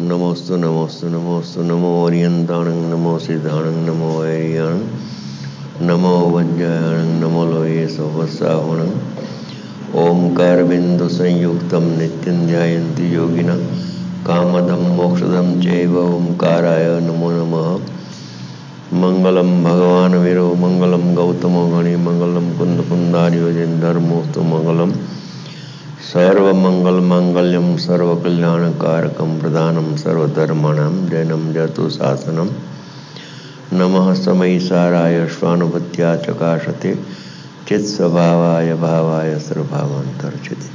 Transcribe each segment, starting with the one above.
नमोस्तु नमोस्तु नमोस्तु नमो ओरियंताणं नमो सिद्धाणं नमो वैरियाणं नमो वज्रायणं नमो लोये सोवस्सावणं ओंकारबिंदु संयुक्तं नित्यं ध्यायन्ति योगिनः कामदं मोक्षदं चैव ओंकाराय नमो नमः। मंगलम भगवान वीरो मंगलम गौतमो गणि मंगलम कुंद कुंदारियोजन धर्मोस्तु मंगलम सर्वमंगल मांगल्यम सर्वकल्याणकारकम प्रधानम सर्वधर्माणां जैनम जयतु शासनम। नमः समयिसाराय स्वानुभूत्या चकाशते चित्स्वभावाय भावाय सर्वभावान्तर्चिते।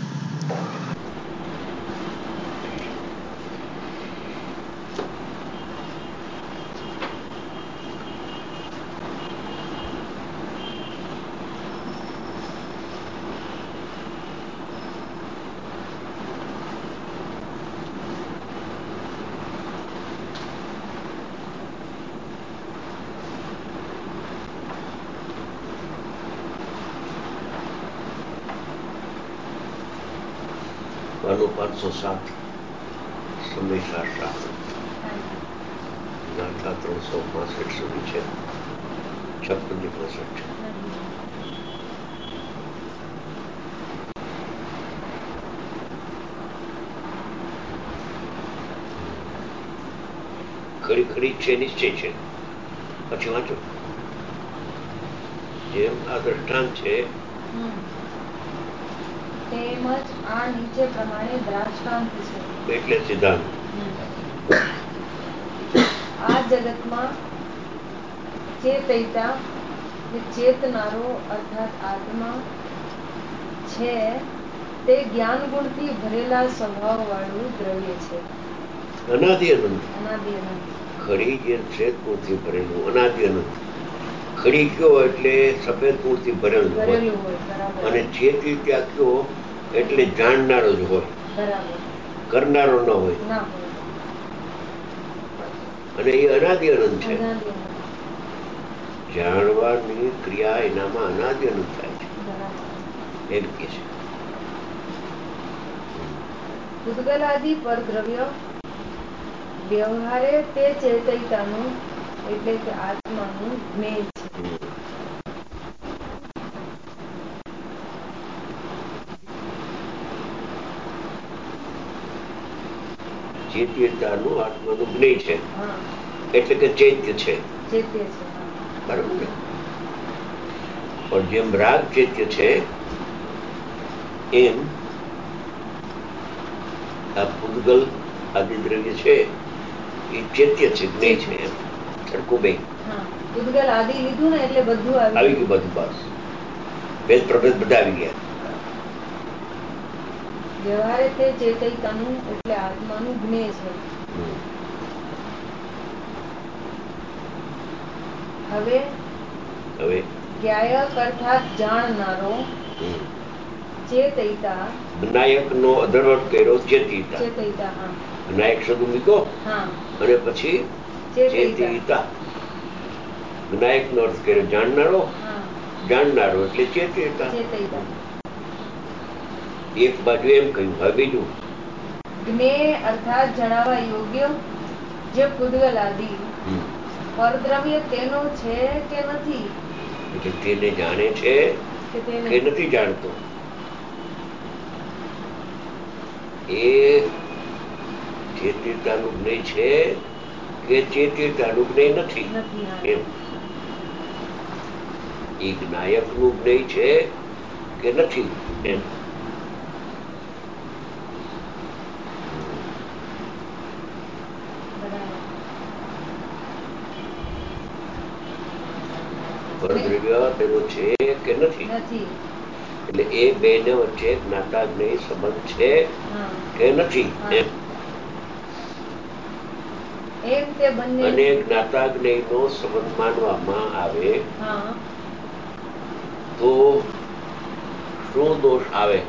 वालों 507 સમયસાર શાસ્ત્ર ગાથા 365 સુધી છે, 56 થી 65 છે. ખરી ખરી છે, નિશ્ચય છે. પછી વાંચો. જેમ આ દ્રષ્ટાંત છે તેમજ આ નીચે પ્રમાણે દ્રાષ્ટાંત છે એટલે સિદ્ધાંત. આ જગતમાં ચેતયતા કે ચેતનારો અર્થાત આત્મા છે તે જ્ઞાન ગુણથી ભરેલા સ્વભાવ વાળું દ્રવ્ય છે. અનાદિ અનંત. અનાદિ અનંત. ખડી જે શ્વેત ગુણથી ભરેલું અનાદિ અનંત. ખડી કયો એટલે સફેદ ગુણથી ભરેલું હોય અને ચેતી ત્યાં કયો એટલે જાણનારો જ હોય, કરનારો ન હોય. અને એ અનાદિ અનંત છે. જાણવાની ક્રિયા એનામાં અનાદિ અનંત થાય છે એમ કે છે. પૂતગલાદિ પરદ્રવ્ય વ્યવહારે તે ચેતયતાનું એટલે કે આત્માનું જ્ઞેય છે. ચેત્યતાનું આત્માનું જ્ઞેય છે એટલે કે ચૈત્ય છે. બરાબર ને? પણ જેમ રાગ ચૈત્ય છે એમ આ પૂતગલ આદિ દ્રવ્ય છે એ ચૈત્ય છે, જ્ઞેય છે. એમ સરખું બે પૂતગલ આદિ લીધું ને એટલે બધું આવી ગયું. બધું બસ ભેદ પ્રભેદ બધા આવી ગયા. વ્યવહારે તે ચેતયતાનું એટલે આત્માનું જ્ઞેય છે. હવે જ્ઞાયક અર્થાત જાણનારો ચેતયતા જ્ઞાયક નો અધર્વટ કર્યો ચેતયતા. જ્ઞાયક શબ્દ મૂક્યો અને પછી ચેતયતા. જ્ઞાયક નો અર્થ કર્યો જાણનારો, જાણનારો એટલે ચેતયતા. એક બાજુ એમ કહ્યું. હવે બીજું જ્ઞેય અર્થાત જણાવવા યોગ્ય જે પૂતગલ આદિ પરદ્રવ્ય તેનો છે કે નથી, એટલે તેને જાણે છે કે નથી જાણતો. એ ચેતયતાનું જ્ઞેય છે કે ચેતયતાનું જ્ઞેય નથી એમ. એ જ્ઞાયકનું જ્ઞેય છે કે નથી એમ. પરદ્રવ્ય તેનો છે કે નથી, એટલે એ બે ને વચ્ચે જ્ઞાતા જ્ઞેય સંબંધ છે કે નથી એમ. અને જ્ઞાતા જ્ઞેય નો સંબંધ માનવામાં આવે તો શું દોષ આવે?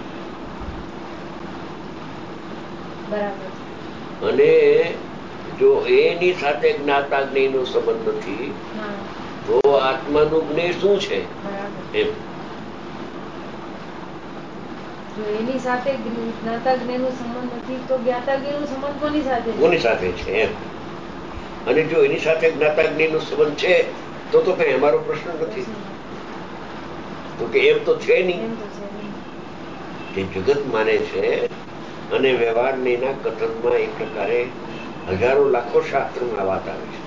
અને જો એની સાથે જ્ઞાતા જ્ઞેય નો સંબંધ નથી તો આત્માનું જ્ઞેય શું છે એમ. એની સાથે જ્ઞાતા જ્ઞેયનો સંબંધ નથી તો જ્ઞાતા જ્ઞેયનો સંબંધ કોની સાથે છે? કોની સાથે છે એમ. અને જો એની સાથે જ્ઞાતા જ્ઞેયનો સંબંધ છે તો કઈ અમારો પ્રશ્ન નથી. તો કે એમ તો છે નહીં. જે જગત માને છે અને વ્યવહારના કથનમાં એ પ્રકારે હજારો લાખો શાસ્ત્રમાં વાત આવે છે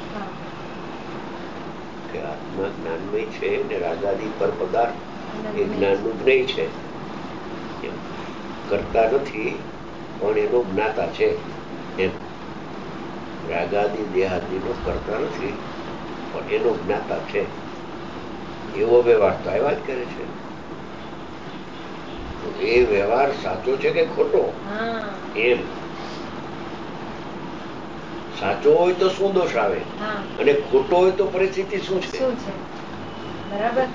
કે આત્મા જ્ઞાનમય છે ને રાગાદી પર પદાર્થ એ જ્ઞાનનું જ્ઞેય છે. એમ કરતા નથી પણ એનો જ્ઞાતા છે. એમ રાગાદી દેહાદીનો કરતા નથી પણ એનો જ્ઞાતા છે. એવો વ્યવહાર તો આવ્યા જ કરે છે. તો એ વ્યવહાર સાચો છે કે ખોટો? એમ સાચો હોય તો શું દોષ આવે અને ખોટો હોય તો પરિસ્થિતિ શું છે? બરાબર.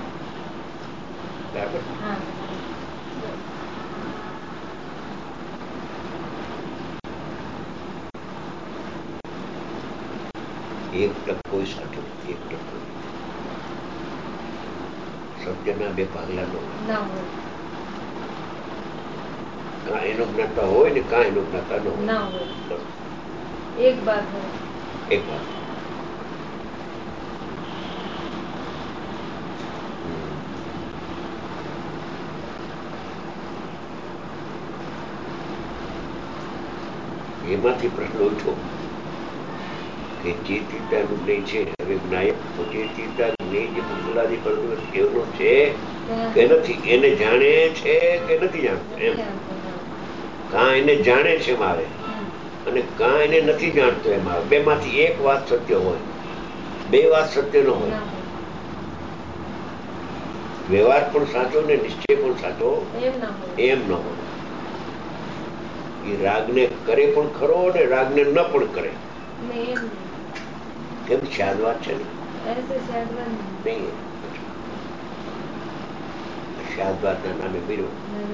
એક ટકો સાચો, એક ટકો સત્યના બે ભાગલા ન હોય. કાં એનો જ્ઞાતા હોય ને કાં એનો જ્ઞાતા ન હોય. એક બાત હોય. એક વાત. એમાંથી પ્રશ્ન ઉઠો કે ચેતિતાનું જ્ઞેય છે. હવે જ્ઞાયક ચેતિતા જ્ઞેય જે ભૂતલાદી પરદોષ એનો છે કે નથી? એને જાણે છે કે નથી જાણતો? એમ કાં એને જાણે છે એમ આવે અને કાં એને નથી જાણતો એમ આવે. બે માંથી એક વાત સત્ય હોય, બે વાત સત્ય ન હોય. વ્યવહાર પણ સાચો ને નિશ્ચય પણ સાચો એમ ન હોય. એ રાગને કરે પણ ખરો ને રાગને ન પણ કરે. કેમ શાદ વાત છે ને નહીં. શાદ વાતના નામે બીરો.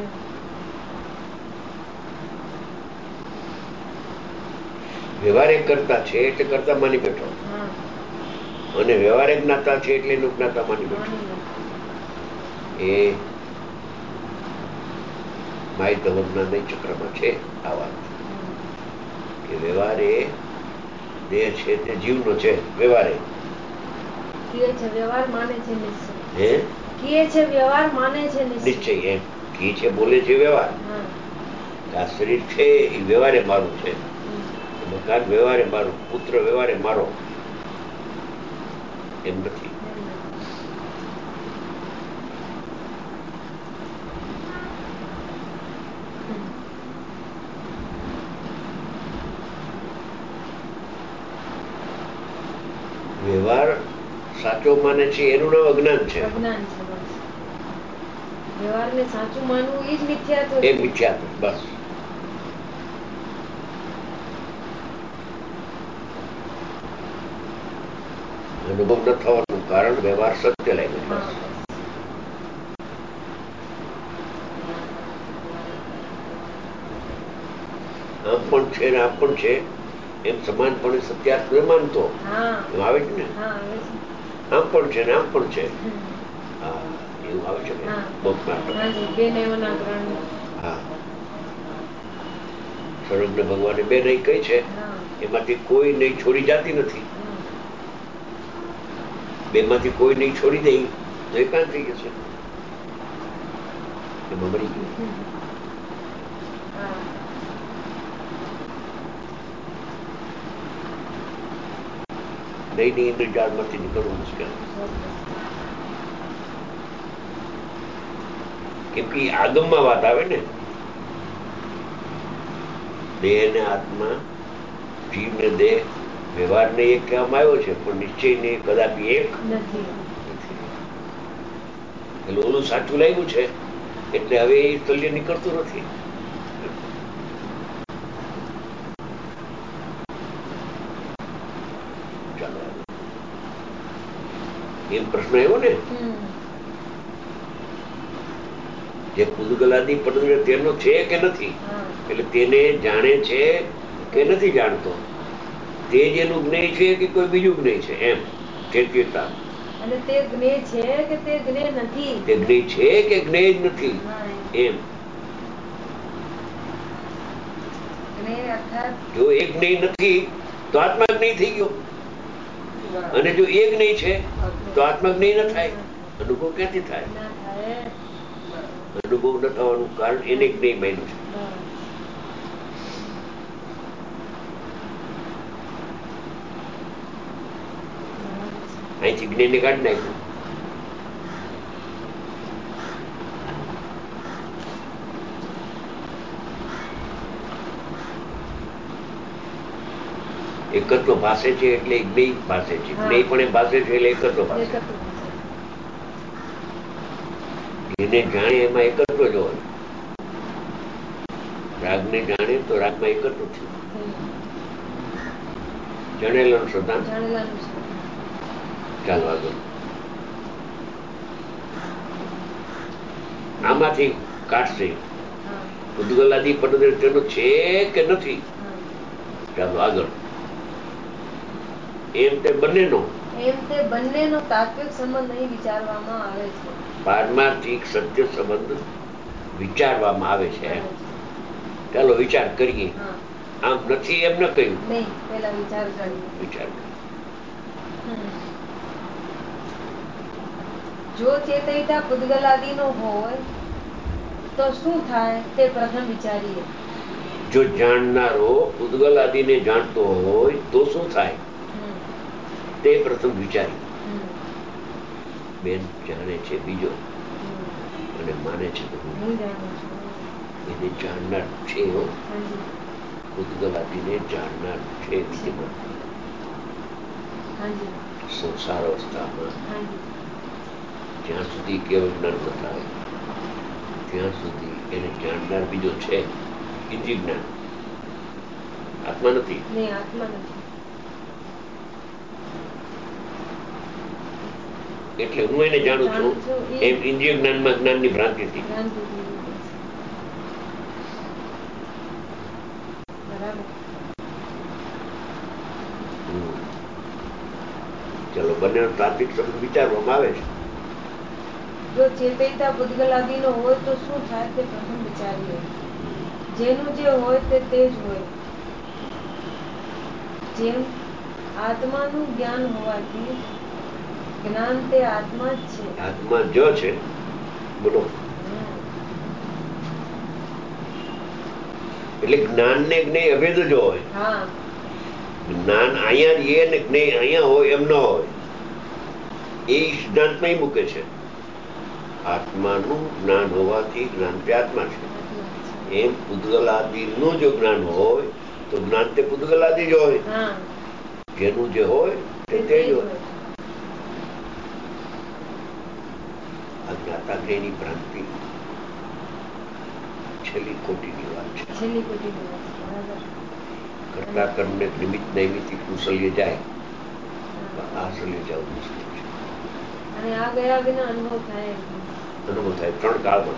વ્યવહાર એક કરતા છે એટલે કરતા માની બેઠો અને વ્યવહાર એક જ્ઞાતા છે એટલે એનું જ્ઞાતા માની બેઠો. એ માય ધવનના નય ચક્રમાં છે આ વાત કે વ્યવહાર એ દેહ છે તે જીવનો છે. વ્યવહાર વ્યવહાર માને છે નિશ્ચય. એમ કી છે બોલે છે વ્યવહાર. આ શરીર છે એ વ્યવહારે મારું છે. મકાન વ્યવહારે મારું, પુત્ર વ્યવહારે મારો. એમ નથી. વ્યવહાર સાચો માને છે એનું નામ અજ્ઞાન છે. વ્યવહારને સાચું માનવું એ જ મિથ્યાત્વ. એ મિથ્યાત્વ. બસ અનુભવ ન થવાનું કારણ વ્યવહાર સત્ય લાગે. બસ આમ પણ છે ને આમ પણ છે એમ સમાનપણે સત્યાર્થ ન માનતો એમ આવે છે ને. આમ પણ છે ને આમ પણ છે. હા એવું આવે છે ને. હા સર્વજ્ઞ ભગવાને બે નહીં કઈ છે એમાંથી કોઈ નહીં છોડી જાતી નથી. બે માંથી કોઈ નહીં છોડી દઈ તો એકાંત થઈ જશે. એમાં મળી ગયું. નહીં ઇન્દ્રજાળમાંથી નીકળવું મુશ્કેલ. કેમ કે આગમમાં વાત આવે ને. દેહ ને આત્મા, જીવ ને દેહ, વ્યવહાર ને એક કહેવામાં આવ્યો છે પણ નિશ્ચય ને કદાપી એક નથી. એટલે ઓલું સાચું લાગ્યું છે એટલે હવે એ તલ્ય નીકળતું નથી. ચાલો એમ પ્રશ્ન આવ્યો ને. જે પૂદગલાદી પદ તેનો છે કે નથી એટલે તેને જાણે છે કે નથી જાણતો. તે જેનું જ્ઞેય છે કે કોઈ બીજું જ્ઞેય છે. એમ ચેતતા અને તે જ્ઞેય છે કે તે જ્ઞેય નથી. તે જ્ઞેય છે કે જ્ઞેય જ નથી. એમ જ્ઞેય અર્થાત જો એક જ્ઞેય નથી તો આત્મા જ્ઞેય થઈ ગયો, અને જો એક જ્ઞેય છે તો આત્મા જ્ઞેય ન થાય. અનુભવ ક્યાંથી થાય? ના થાય. અનુભવ ન થવાનું કારણ એને જ્ઞેય માન્યું છે. અહીંથી જ્ઞેયને કાઢી નાખ્યું. એકત્વ ભાષે છે એટલે જ્ઞેય ભાષે છે, જ્ઞેય પણ એ ભાષે છે એટલે એકત્વ ભાષે. જેને જાણે એમાં એકત્વ જ હોય. રાગને જાણે તો રાગમાં એકત્વ થયું. જણેલાનું શ્રદ્ધા. ચાલો આગળ. આમાંથી કાઢશે ઉદ્ગલાદિ પદદ્રષ્ટિનો છે કે નથી? ચાલો આગળ. એમ તે બંનેનો તાત્વિક સંબંધ અહીં વિચારવામાં આવે છે. પારમાર્થિક સત્ય સંબંધ વિચારવામાં આવે છે. ચાલો વિચાર કરીએ. આમ નથી એમ ન કહ્યું. પહેલા વિચાર કરીએ. જો ચેતયતા પૂતગલાદિનો હોય તો શું થાય તે પ્રથમ વિચારીએ. જો જાણનારો પૂતગલાદિને જાણતો હોય તો શું થાય તે પ્રથમ વિચારીએ. બેન જાણે છે બીજો અને માને છે બધું. એને જાણનાર છે. પૂતગલાદિને જાણનાર છે વિદ્યમાન સંસાર અવસ્થામાં. જ્યાં સુધી કેવળ જ્ઞાન ન થાય ત્યાં સુધી એને જાણનાર બીજો છે. ઇન્દ્રિય જ્ઞાન. આત્મા નથી. એટલે હું એને જાણું છું એમ ઇન્દ્રિય જ્ઞાનમાં જ્ઞાનની ભ્રાંતિ થઈ. ચલો બંનેનો તાત્વિક શબ્દ વિચારવામાં આવે છે. જો ચેતયતા પૂતગલાદિનો હોય તો શું થાય તે પ્રથમ વિચારીએ. જેનું જે હોય તે જ હોય. જેમ આત્માનું જ્ઞાન હોવાથી જ્ઞાન તે આત્મા જ છે. આત્મા જો છે. બોલો. એટલે જ્ઞાન ને જ્ઞેય અભેદ જ હોય. જ્ઞાન અહીંયા રહીએ ને જ્ઞેય અહીંયા હોય એમ ન હોય. એ સિદ્ધાંતમાં મૂકે છે. આત્માનું જ્ઞાન હોવાથી જ્ઞાન તે આત્મા છે. એમ પૂતગલાદિનું જો જ્ઞાન હોય તો જ્ઞાન તે પૂતગલાદિ જ હોય. જેનું જે હોય તે જ હોય. આ જ્ઞાતા જ્ઞેયની ભ્રાંતિ છેલ્લી કોટીની વાત છે. કરતા કર્મને નિમિત્ત નૈમિત્તિક કુશલ્ય જાય આશલ્ય જવું મુશ્કેલ છે. અને આ ગયા વિના અનુભવ થાય. ત્રણ કાળમાં.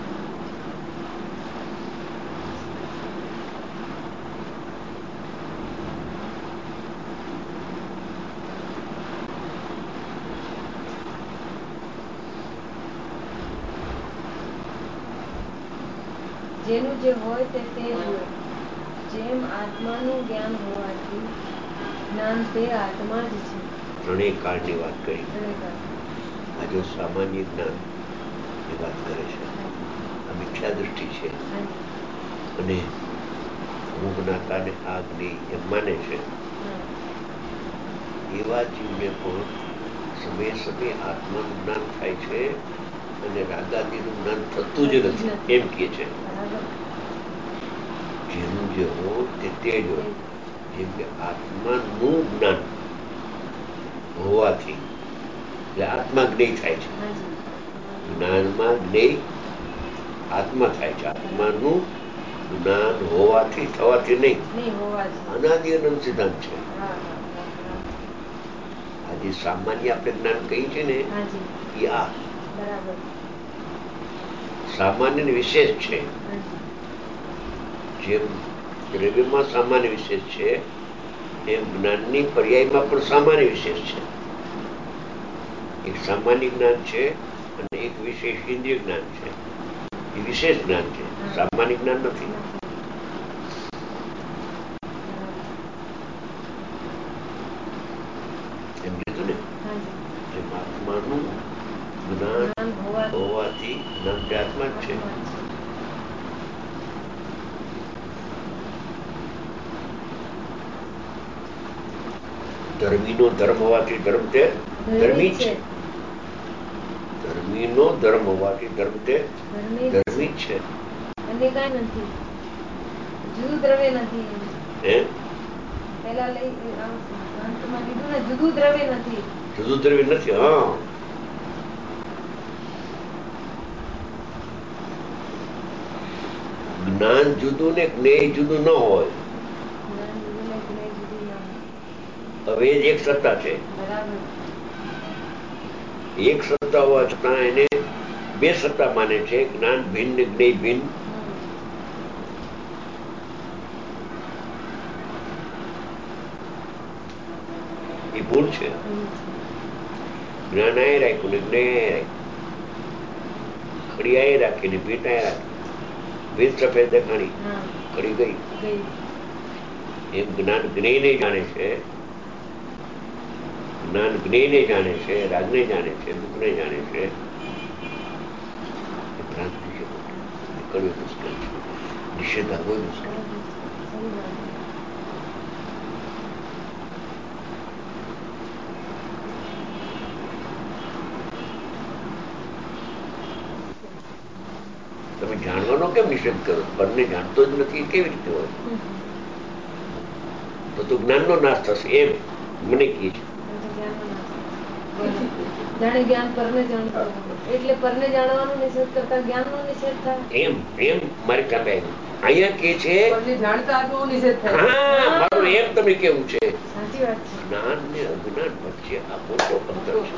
જેનું જે હોય તે જ હોય. જેમ આત્માનું જ્ઞાન હોવાથી જ્ઞાન તે આત્મા જ છે. ત્રણેય કાળની વાત કરી. આ જો સામાન્ય જ્ઞાન ની વાત કરે છે. આ મિથ્યા દૃષ્ટિ છે અને હું જ્ઞાતાને આ જ્ઞેય એમ માને છે. એવા જીવને પણ સમયે સમયે આત્માનું જ્ઞાન થાય છે અને રાગાદિનું જ્ઞાન થતું જ નથી એમ કહે છે. જેનું જે હોય તે જ હોય. જેમ કે આત્માનું જ્ઞાન હોવાથી એટલે આત્મા જ્ઞેય થાય છે. જ્ઞાનમાં જ્ઞેય આત્મા થાય છે. આત્માનું જ્ઞાન હોવાથી થવાથી નહીં. અનાદિ અનંત સિદ્ધાંત છે. આજે સામાન્ય આપણે જ્ઞાન કહી છે ને એ આ સામાન્ય વિશેષ છે. જેમ દ્રવ્યમાં સામાન્ય વિશેષ છે એમ જ્ઞાનની પર્યાયમાં પણ સામાન્ય વિશેષ છે. એક સામાન્ય જ્ઞાન છે અને એક વિશેષ ઇન્દ્રિય જ્ઞાન છે. એ વિશેષ જ્ઞાન છે, સામાન્ય જ્ઞાન નથી. આત્માનું જ્ઞાન હોવાથી જ્ઞાન તે આત્મા જ છે. ધર્મીનો ધર્મ હોવાથી ધર્મ તે ધર્મી જ છે. ધર્મીનો ધર્મ હોવાથી ધર્મ તે ધર્મી જ છે. અને કાંઈ નથી, જુદું દ્રવ્ય નથી. પેલા લઈ અંતમાં લીધું ને, જુદું દ્રવ્ય નથી. જુદું દ્રવ્ય નથી. હા, જ્ઞાન જુદું ને જ્ઞેય જુદું ન હોય. હવે એક સત્તા છે. એક સત્તા હોવા છતાં એને બે સત્તા માને છે, જ્ઞાન ભિન્ન ને જ્ઞેય ભિન્ન. એ ભૂલ છે. જ્ઞાન આય રાખ્યું ને જ્ઞેય રાખ્યું, ખડી આય રાખીને ભીટ આય રાખી, ભીત સફેદ દેખાણી, ખડી ગઈ. એમ જ્ઞાન જ્ઞેયને જાણે છે, જ્ઞાન જ્ઞેયને જાણે છે, રાગને જાણે છે, દુઃખને જાણે છે. ભ્રાંતિ છે, કડવી મુશ્કેલ છે. નિષેધા હોય મુશ્કેલ. તમે જાણવાનો કેમ નિષેધ કરો? પરને જાણતો જ નથી, કેવી રીતે હોય? તો જ્ઞાનનો નાશ થશે એમ મને કહે છે. જાણે જ્ઞાન પરને જાણતો એટલે પરને જાણવાનો નિષેધ કરતા જ્ઞાનનો નિષેધ થાય. એમ એમ મારી સામે આવ્યું. અહીંયા કે છે જાણતા આત્માનો નિષેધ થાય. હા, મારું એમ તમે કેવું છે. સાચી વાત છે. જ્ઞાન ને અજ્ઞાન વચ્ચે આ મોટો અંતર છે.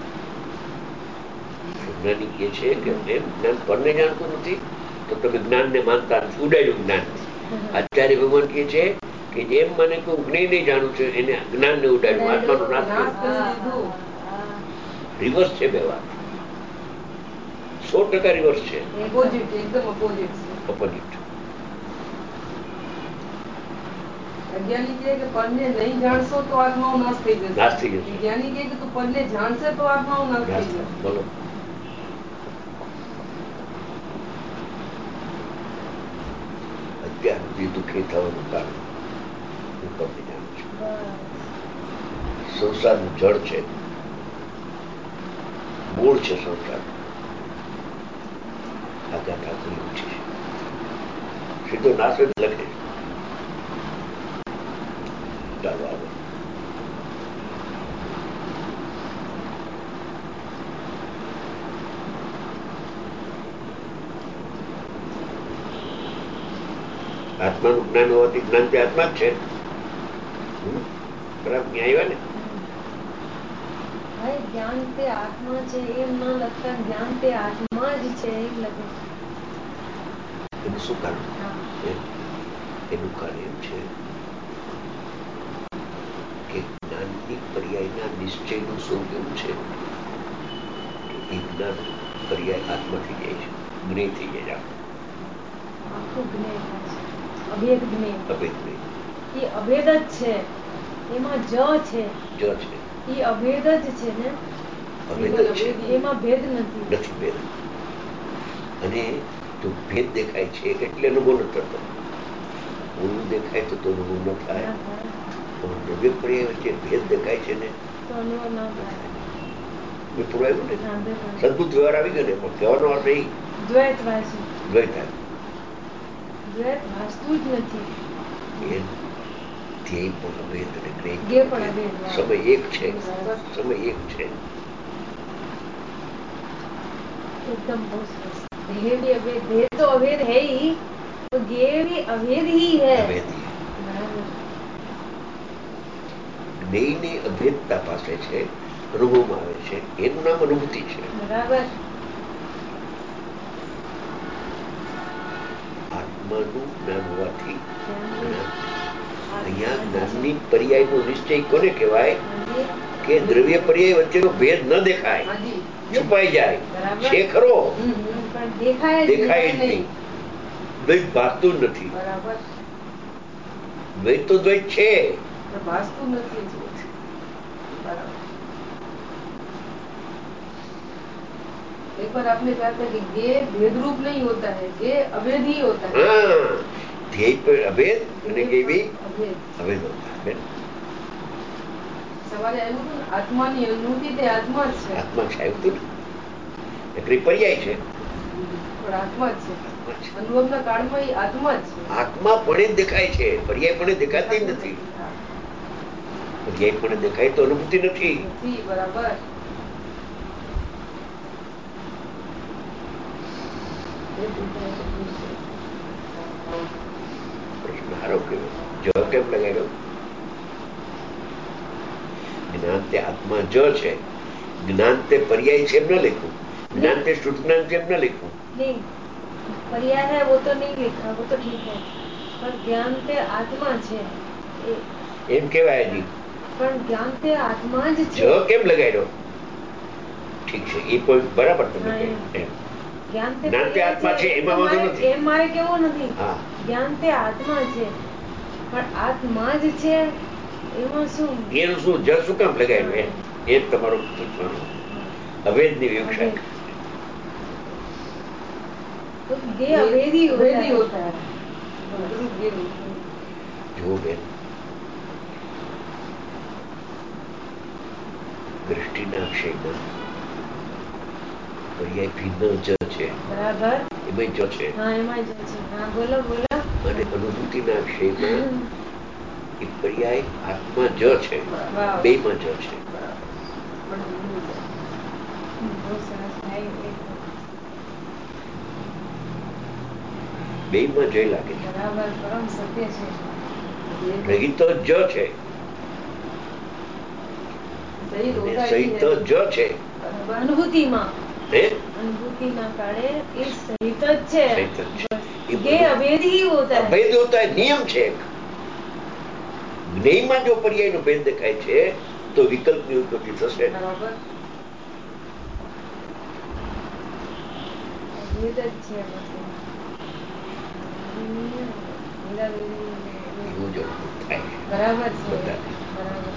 જ્ઞાની કે છે કે એમ જ્ઞાન પરને જાણતું નથી તો તમે જ્ઞાનને માનતા નથી, ઉડાડ્યું જ્ઞાન. આચાર્ય ભગવાન કે છે કે જેમ મને કોઈ જ્ઞેય નહીં જાણું છે એને જ્ઞાનને ઉડાડ્યું, આત્માનો નાશ કર્યો. રિવર્સ છે બે વાત, 100% રિવર્સ છે. એકદમ ઓપોઝિટ. અજ્ઞાની કહે કે પરને નહીં જાણશો તો આત્માનો નાશ થઈ જશે. નાશ થઈ જશે. જ્ઞાની કહે કે તું પરને જાણશે તો આત્માનો નાશ થઈ જશે. બોલો. અત્યાર સુધી દુઃખી થવાનું કારણ હું પરને જાણું છું. સંસારનું જળ છે, મૂળ છે સંસાર. આગા ઠાકોરી ઉઠી છે, સીધો નાશ જ લખે છે. ચાલો આગળ. આત્માનું જ્ઞાન હોવાથી જ્ઞાન તે આત્મા જ છે. બરાબર આવ્યા ને? જ્ઞાન તે આત્મા છે એમ ના લખતા જ્ઞાન તે આત્મા જ છે એમ લખે. એનું શું કારણ? એનું કારણ એમ છે કે જ્ઞાનની પર્યાયના નિશ્ચયનું સ્વરૂપ એવું છે કે એ જ્ઞાન પર્યાય આત્મા થઈ જાય છે, જ્ઞેય થઈ જાય છે. આખું જ્ઞેય થાય છે. અભેદ જ્ઞેય. અભેદ જ્ઞેય. એ અભેદ જ છે. એમાં જ છે. એ અભેદ જ છે ને. અભેદ જ છે. એમાં ભેદ નથી. નથી ભેદ. અને જો ભેદ દેખાય છે એટલે અનુભવ ન થતો. ઓલું દેખાય તો અનુભવ ન થાય. પણ દ્રવ્ય પર્યાય વચ્ચે ભેદ દેખાય છે ને તો અનુભવ ન થાય. મેં પુરાવ્યું ને, સદબુદ્ધ વ્યવહાર આવી ગયો ને. પણ કહેવાનો અર્થ એ દ્વૈત ભાષી. દ્વૈત દ્વૈત ભાસતું જ નથી. એ ધ્યેય પણ અભેદ અને જ્ઞેય પણ અભેદ. સમય એક છે. સમય એક છે. एकदम बहुत ध्येय भी अभेद, ध्येय तो अभेद है ही, तो ज्ञेय भी अभेद ही है. જ્ઞેયની અભેદતા પાસે છે, અનુભવમાં આવે છે, એનું નામ અનુભૂતિ છે. બરાબર. આત્માનું જ્ઞાન હોવાથી અહીંયા જ્ઞાનની પર્યાયનો નિશ્ચય કોને કહેવાય કે દ્રવ્ય પર્યાય વચ્ચેનો ભેદ ન દેખાય, છુપાઈ જાય છે ખરો, દેખાય જ નહીં. દ્વૈત ભાસતું જ નથી. દ્વૈત તો દ્વૈત છે, ભાસતું નથી. एक बार आपने कहा था कि ज्ञेय भेद रूप नहीं होता है, ज्ञेय अभेद ही होता है। हाँ, ध्येय पर अभेद અને જ્ઞેય अभेद અભેદ હોતા है। સવારે આવ્યું હતું ને, આત્માની અનુભૂતિ તે આત્મા જ છે, આત્મા છે આવ્યું હતું ને, એટલે પર્યાય છે, પણ આત્મા જ છે, આત્મા છે, અનુભવના કાળમાં એ આત્મા જ છે, આત્મા પણ જ દેખાય છે, પર્યાય પણ દેખાતી જ નથી, હા, પર્યાય પણ દેખાય તો અનુભૂતિ નથી। નથી, બરાબર। પ્રશ્ન સારો કર્યો, જવાબ કેમ લગાડ્યો? જ્ઞાન તે આત્મા જ છે, જ્ઞાન તે પર્યાય છે એમ ન લખ્યું, જ્ઞાન તે શુદ્ધ જ્ઞાન છે એમ ન લખ્યું। नहीं, पर्याय है वो तो नहीं लिखा, वो तो ठीक है, पर ज्ञान ते आत्मा છે એમ કેવાય હજી, પણ જ્ઞાન તે આત્મા જ છે। જ કેમ લગાડ્યો? ઠીક છે, એ પોઈન્ટ બરાબર તમે હા, કહ્યું એમ। જ્ઞાન તે જ્ઞાન તે આત્મા છે એમાં વાંધો નથી, એમ મારે કેવું નથી, હા, જ્ઞાન તે આત્મા છે, પણ આત્મા જ છે એમાં શું? એનું શું જ શું કામ લગાડ્યું એમ, એ જ તમારો પૂછવાનું। અભેદની વિવક્ષા तो ये अभेदी होता है। જુઓ બેન, દ્રષ્ટિના વિષયમાં પર્યાય ભિન્ન જ છે, બરાબર, એમાં જ છે, હા, એમાં જ છે, હા, બોલો બોલો। અને અનુભૂતિના વિષયમાં એ પર્યાય આત્મા જ છે, વાહ, બેમાં જ છે। બહુ સરસ થાય એ તો। બેમાં જ લાગે છે, બરાબર, પરમ સત્ય છે। રહી તો જ છે, સહિત અને હોતા સહિત ही તો है। જ છે, બરાબર, અનુભૂતિમાં, હે અનુભૂતિના કાળે એ સહિત જ છે, સહિત જ છે, ये अभेद ही होता है। અભેદ હોતા है, નિયમ છે એક। જ્ઞેયમાં જો પર્યાયનો ભેદ દેખાય છે તો વિકલ્પની ઉત્પત્તિ થશે। બરાબર, અભેદ જ છે બસ એમ। એવું જ અનુભવ થાય છે બરાબર છે, બધાને। બરાબર।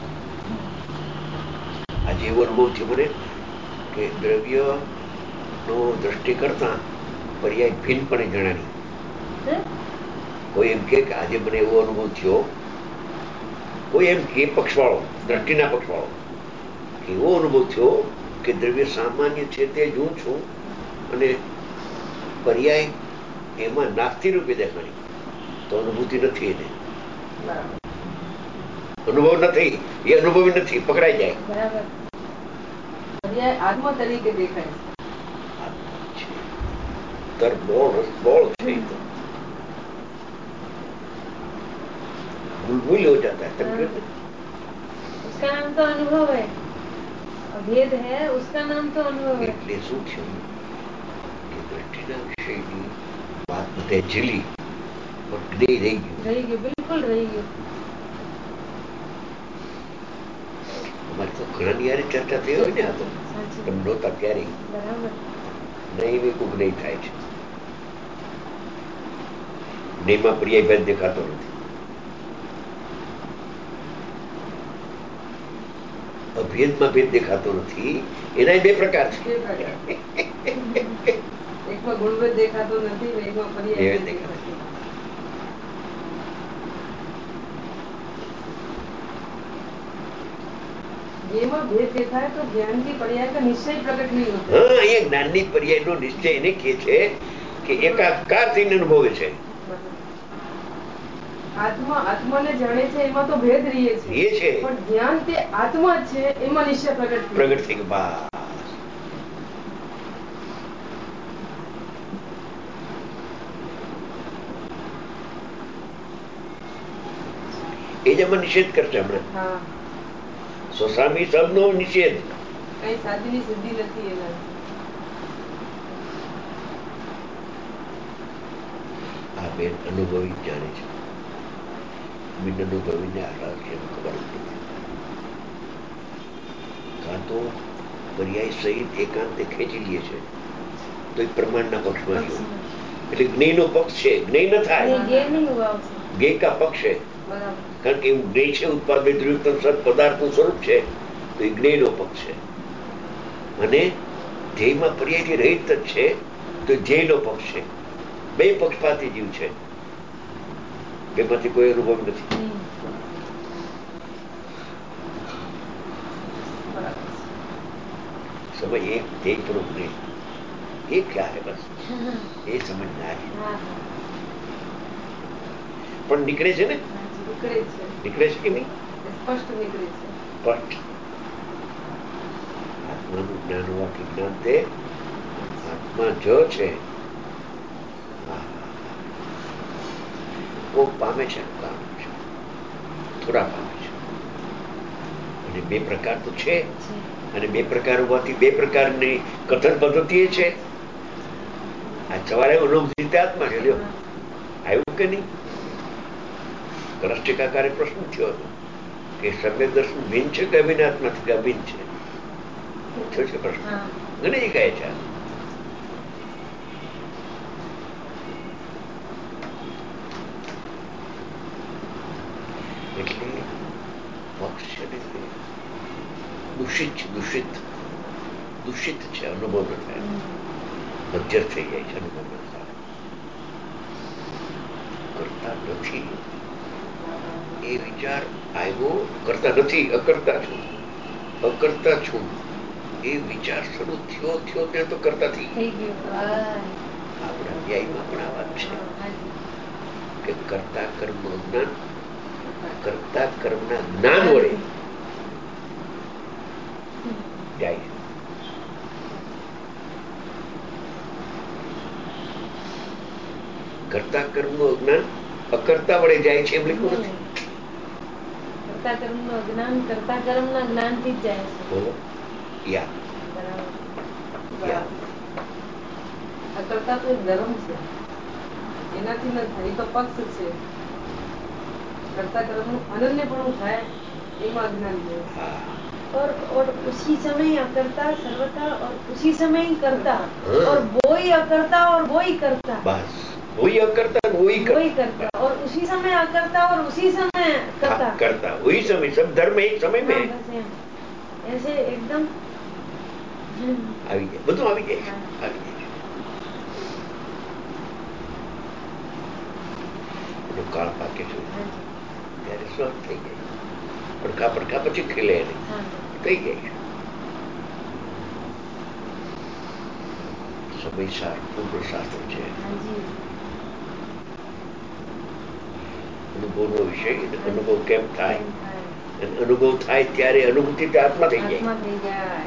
આજે એવો અનુભવ થયો મને કે દ્રવ્યનો દ્રષ્ટિ કરતા પર્યાય ભિન્નપણે જણાવી। હે? કોઈ એમ કે આજે મને એવો અનુભવ થયો, કોઈ એમ કે પક્ષવાળો, દ્રષ્ટિના પક્ષવાળો, એવો અનુભવ થયો કે દ્રવ્ય સામાન્ય છે તે જ હું છું અને પર્યાય એમાં નાસ્તી રૂપે દેખાણી, તો અનુભૂતિ નથી એને, બરાબર, અનુભવ નથી, એ અનુભવી નથી, પકડાઈ જાય। બરાબર, પર્યાય આત્મા તરીકે દેખાય છે। આત્મા છે, તરબોળ રસબોળ છે, તો बुलबुल हो जाता है, तब कहते उसका नाम तो अनुभव है, अभेद है, उसका नाम तो अनुभव है। એટલે શું થયું કે દ્રષ્ટિના વિષયની વાત બધે ઝીલી પણ જ્ઞેય રહી ગયું। रही गयो, बिल्कुल रही गयो। અમારે તો ઘણાની હારે ચર્ચા થઈ હોય ને, આ તો સાચી તમે નહોતા ત્યારે બરાબર, નહીં વેકું જ્ઞેય થાય છે। જ્ઞેયમાં પર્યાય ભેદ દેખાતો નથી, અભેદમાં ભેદ દેખાતો નથી, એના બે પ્રકાર છે। બે પ્રકાર, એકમાં ગુણભેદ દેખાતો નથી ને એકમાં પર્યાય ભેદ ભેદ દેખાતો દેખાતો। જેમાં ભેદ દેખાય તો જ્ઞાન की पर्याय का निश्चय प्रकट नहीं होता। હા, અહીંયા જ્ઞાનની પર્યાયનો નિશ્ચય એને કહે છે કે એકાકાર થઈને અનુભવે છે। આત્મા આત્માને જાણે છે એમાં તો ભેદ રહીએ છે, પણ જ્ઞાન તે આત્મા જ છે એમાં નિશ્ચય પ્રગટ થઈ ગયું। બસ એ જ આમાં નિષેધ કરશે હમણાં। હા, સ્વસ્વામી શબ્દનો નિષેધ, કઈ સાધીની સિદ્ધિ નથી એના। આ બેન અનુભવી જાણે છે, બિન અનુભવીને આ રહસ્યનું ખબર જ નથી। કાં તો પર્યાય સહિત એકાંતે ખેંચી લે છે તો એ પ્રમાણના પક્ષમાં છે, એટલે જ્ઞેયનો પક્ષ છે, જ્ઞેય ન થાય, જ્ઞેય કા પક્ષ છે, કારણ કે એવું જ્ઞેય છે ઉત્પાદ દ્રવ્ય સત પદાર્થનું સ્વરૂપ છે, તો એ જ્ઞેયનો પક્ષ છે। અને ધ્યેયમાં પર્યાયથી રહિત જ છે તો ધ્યેયનો પક્ષ છે. બે પક્ષપાતી જીવ છે, બેમાંથી કોઈ અનુભવ નથી. સમય એક ધ્યેય પૂર્વક નહીં, એ ક્યાં है बस એ સમજદાર પણ નીકળે છે ને, નીકળે છે કે નહીં? સ્પષ્ટ નીકળે છે. સ્પષ્ટ આત્માનું જ્ઞાન હોવાથી જ્ઞાન તે આત્મા જ છે. કોક પામે છે, થોડા પામે છે. અને બે પ્રકાર તો છે, અને બે પ્રકાર હોવાથી બે પ્રકારની કથન પદ્ધતિ છે. આ સવારે અનુભૂતિ આત્મા છે. આવ્યું કે નહીં? કલશ ટીકાકારે પ્રશ્ન થયો હતો કે સમ્યક દર્શન ભિન્ન છે કે અભિનાત્માથી કે અભિન્ન છે? થયો છે પ્રશ્ન, ઘણી કહે છે. એટલે પક્ષ છે ને દૂષિત છે, દૂષિત છે, અનુભવ ન થાય, મજ્જર થઈ જાય છે, અનુભવ ન થાય. કરતા નથી એ વિચાર આવ્યો, કરતા નથી, અકર્તા છું, અકર્તા છું એ વિચાર શરૂ થયો ત્યાં તો કરતા થઈ આપણા ન્યાયમાં પણ આ વાત છે કે કરતા કર્મનું જ્ઞાન, કરતા કર્મના જ્ઞાન વડે જાય. કરતા કર્મનું અજ્ઞાન અકર્તા વડે જાય છે એમ લખ્યું નથી. કરતા કર્મનું અજ્ઞાન કરતા કર્મના જ્ઞાનથી જ જાય છે. અકર્તા તો એક ધર્મ છે, એનાથી ન થાય, એ તો પક્ષ છે. કરતા કર્મનું અનન્યપણું થાય એમાં અજ્ઞાન થાય. और उसी समय अकर्ता सर्वथा और उसी समय करता और वो ही अकर्ता और वो ही करता, बस वही अकर्ता वही करता और उसी समय अकर्ता और उसी समय करता वही समय, सब धर्म एक समय में ऐसे एकदम આવી જાય, બધું આવી જાય છે, આવી જાય છે. કાળ પાકે છે ત્યારે સ્વર્ગ થઈ જાય, પડખા પછી ખીલે થઈ જાય છે. સમયસાર પૂર્વ શાસ્ત્ર છે, અનુભવનો વિષય. અનુભવ કેમ થાય? અનુભવ થાય ત્યારે અનુભૂતિ આત્મા થઈ જાય.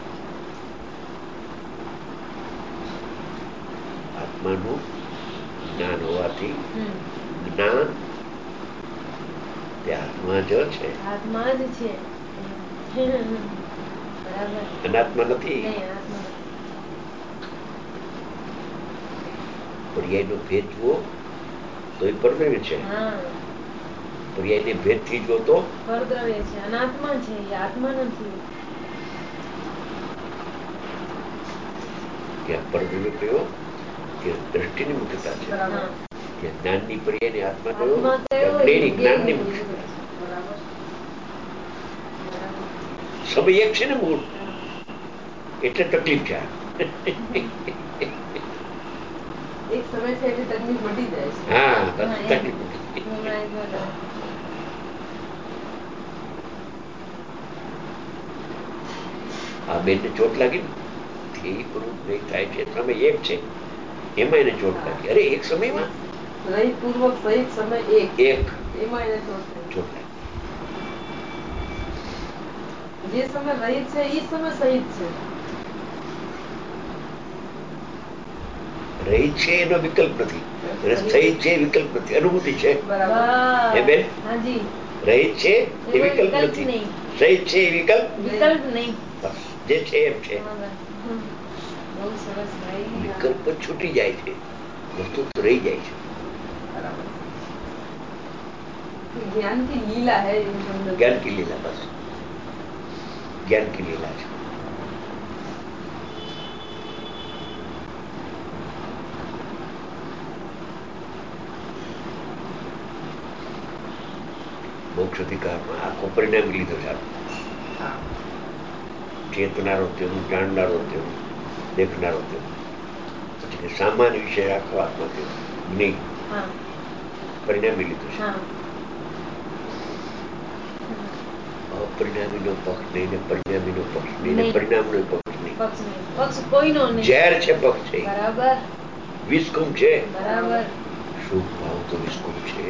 આત્માનું જ્ઞાન હોવાથી જ્ઞાન તે આત્મા જ છે, આત્મા જ છે, અનાત્મા નથી. પર્યાયનો ભેદ જુઓ તો એ પરદ્રવ્ય છે, પર્યાયને ભેદ થી જુઓ તો પરદ્રવ્ય છે, અનાત્મા છે, એ આત્મા નથી. ત્યાં પરદ્રવ્ય કયો કે દ્રષ્ટિની મુખ્યતા છે, ત્યાં જ્ઞાનની પર્યાયની આત્મા કયો જ્ઞાનની મુખ્યતા. સમય એક છે ને મૂળ, એટલે તકલીફ છે. એક સમય છે એટલે તકલીફ મટી જાય છે. હા, તકલીફ મટી. આ બેનને ચોટ લાગી ને એ પૂરું નહીં થાય છે, સમય એક છે એમાં એને ચોટ લાગી. અરે એક સમયમાં રહિત પૂર્વક સહિત સમય એક એમાં એને ચોટ લાગી. જે સમય રહિત છે એ સમય સહિત છે. રહિત છે એનો વિકલ્પ નથી, સહિત છે વિકલ્પ નથી, અનુભૂતિ છે. એ બેન રહિત છે એ વિકલ્પ નથી, સહિત છે એ વિકલ્પ નહીં. બસ જે છે એમ છે. વિકલ્પ છૂટી જાય છે, વસ્તુ તો રહી જાય છે. ज्ञान की लीला है, ज्ञान की लीला, बस ज्ञान की लीला है. મોક્ષ અધિકારમાં આખો પરિણામ લીધો છે, ચેતનારો તેનું, જાણનારો તેનું, દેખનારો થયો. પછી સામાન્ય વિષય આખો આત્મા થયો, જ્ઞેય પરિણામી લીધું છે. અપરિણામીનો પક્ષ નહીં ને પરિણામીનો પક્ષ નહીં ને પરિણામનો પક્ષ નહીં. ઝેર છે પક્ષ છે, વિષકુંભ છે. શુભ ભાવ તો વિષકુંભ છે,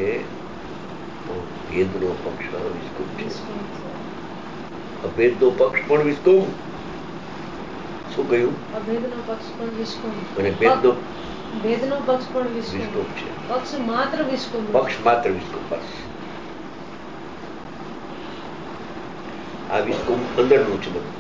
ભેદનો પક્ષ વિષકુંભ છે. અભેદનો પક્ષ પણ વિષકુંભ. શું કહ્યું? અભેદનો પક્ષ પણ વિષકુંભ અને ભેદનો પક્ષ પણ વિષકુંભ છે. પક્ષ માત્ર વિષકુંભ, પક્ષ માત્ર વિષકુંભ. બસ આ વિષકુંભ અંદરનું છે બધું.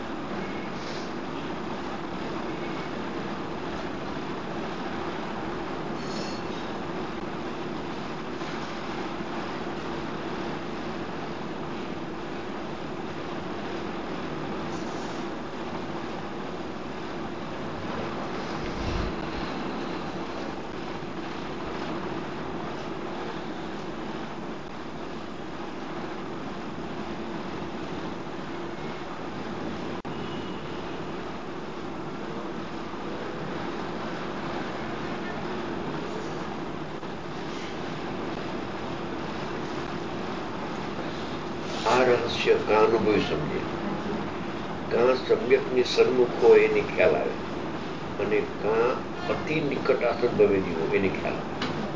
રહસ્ય કાં અનુભવી સમજે, કાં સમ્યકની સન્મુખ હોય એને ખ્યાલ આવે, અને કાં અતિ નિકટ આસનભવેલી હોય એને ખ્યાલ આવે.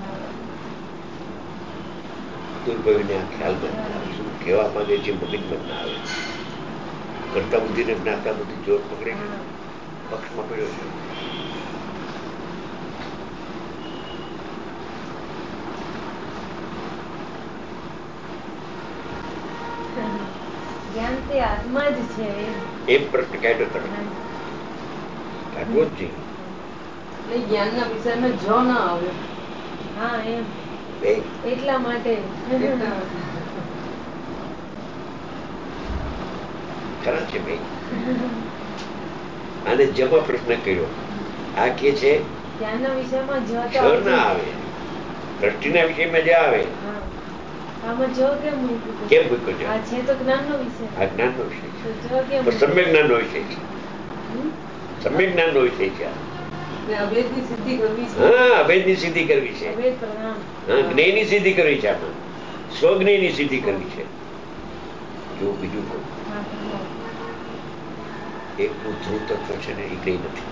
દુર્ભવીને આ ખ્યાલમાં ના આવે. શું કહેવા માંગે છે મગજમાં ના આવે. કરતા બુદ્ધિને જ્ઞાતા બુદ્ધિ જોર પકડે છે, પક્ષમાં પડ્યો છે. જ્ઞાન તે આત્મા જ છે એમ પ્રશ્ન કાઢ્યો તમે. કાઢવો જ જોઈએ. જ્ઞાનના વિષયમાં જો ના આવે. હા એમ એટલા માટે ખરા છે ભાઈ. આને જમા પ્રશ્ન કર્યો. આ કે છે જ્ઞાનના વિષયમાં જ ના આવે, દ્રષ્ટિના વિષયમાં જ આવે. આમાં જો કેમ મૂક્યું? કેમ મૂક્યો છે? આ છે તો જ્ઞાનનો વિષય. આ જ્ઞાનનો વિષય છે. જો કેમ સમ્યક જ્ઞાનનો વિષય છે. સમ્યક જ્ઞાનનો વિષય છે. અભેદની સિદ્ધિ કરવી છે. હા, અભેદની સિદ્ધિ કરવી છે. હા, જ્ઞેયની સિદ્ધિ કરવી છે. આમાં સ્વજ્ઞેયની સિદ્ધિ કરવી છે. જો બીજું કહું, એકનું ધ્રુવ તત્વ છે ને એ કઈ નથી.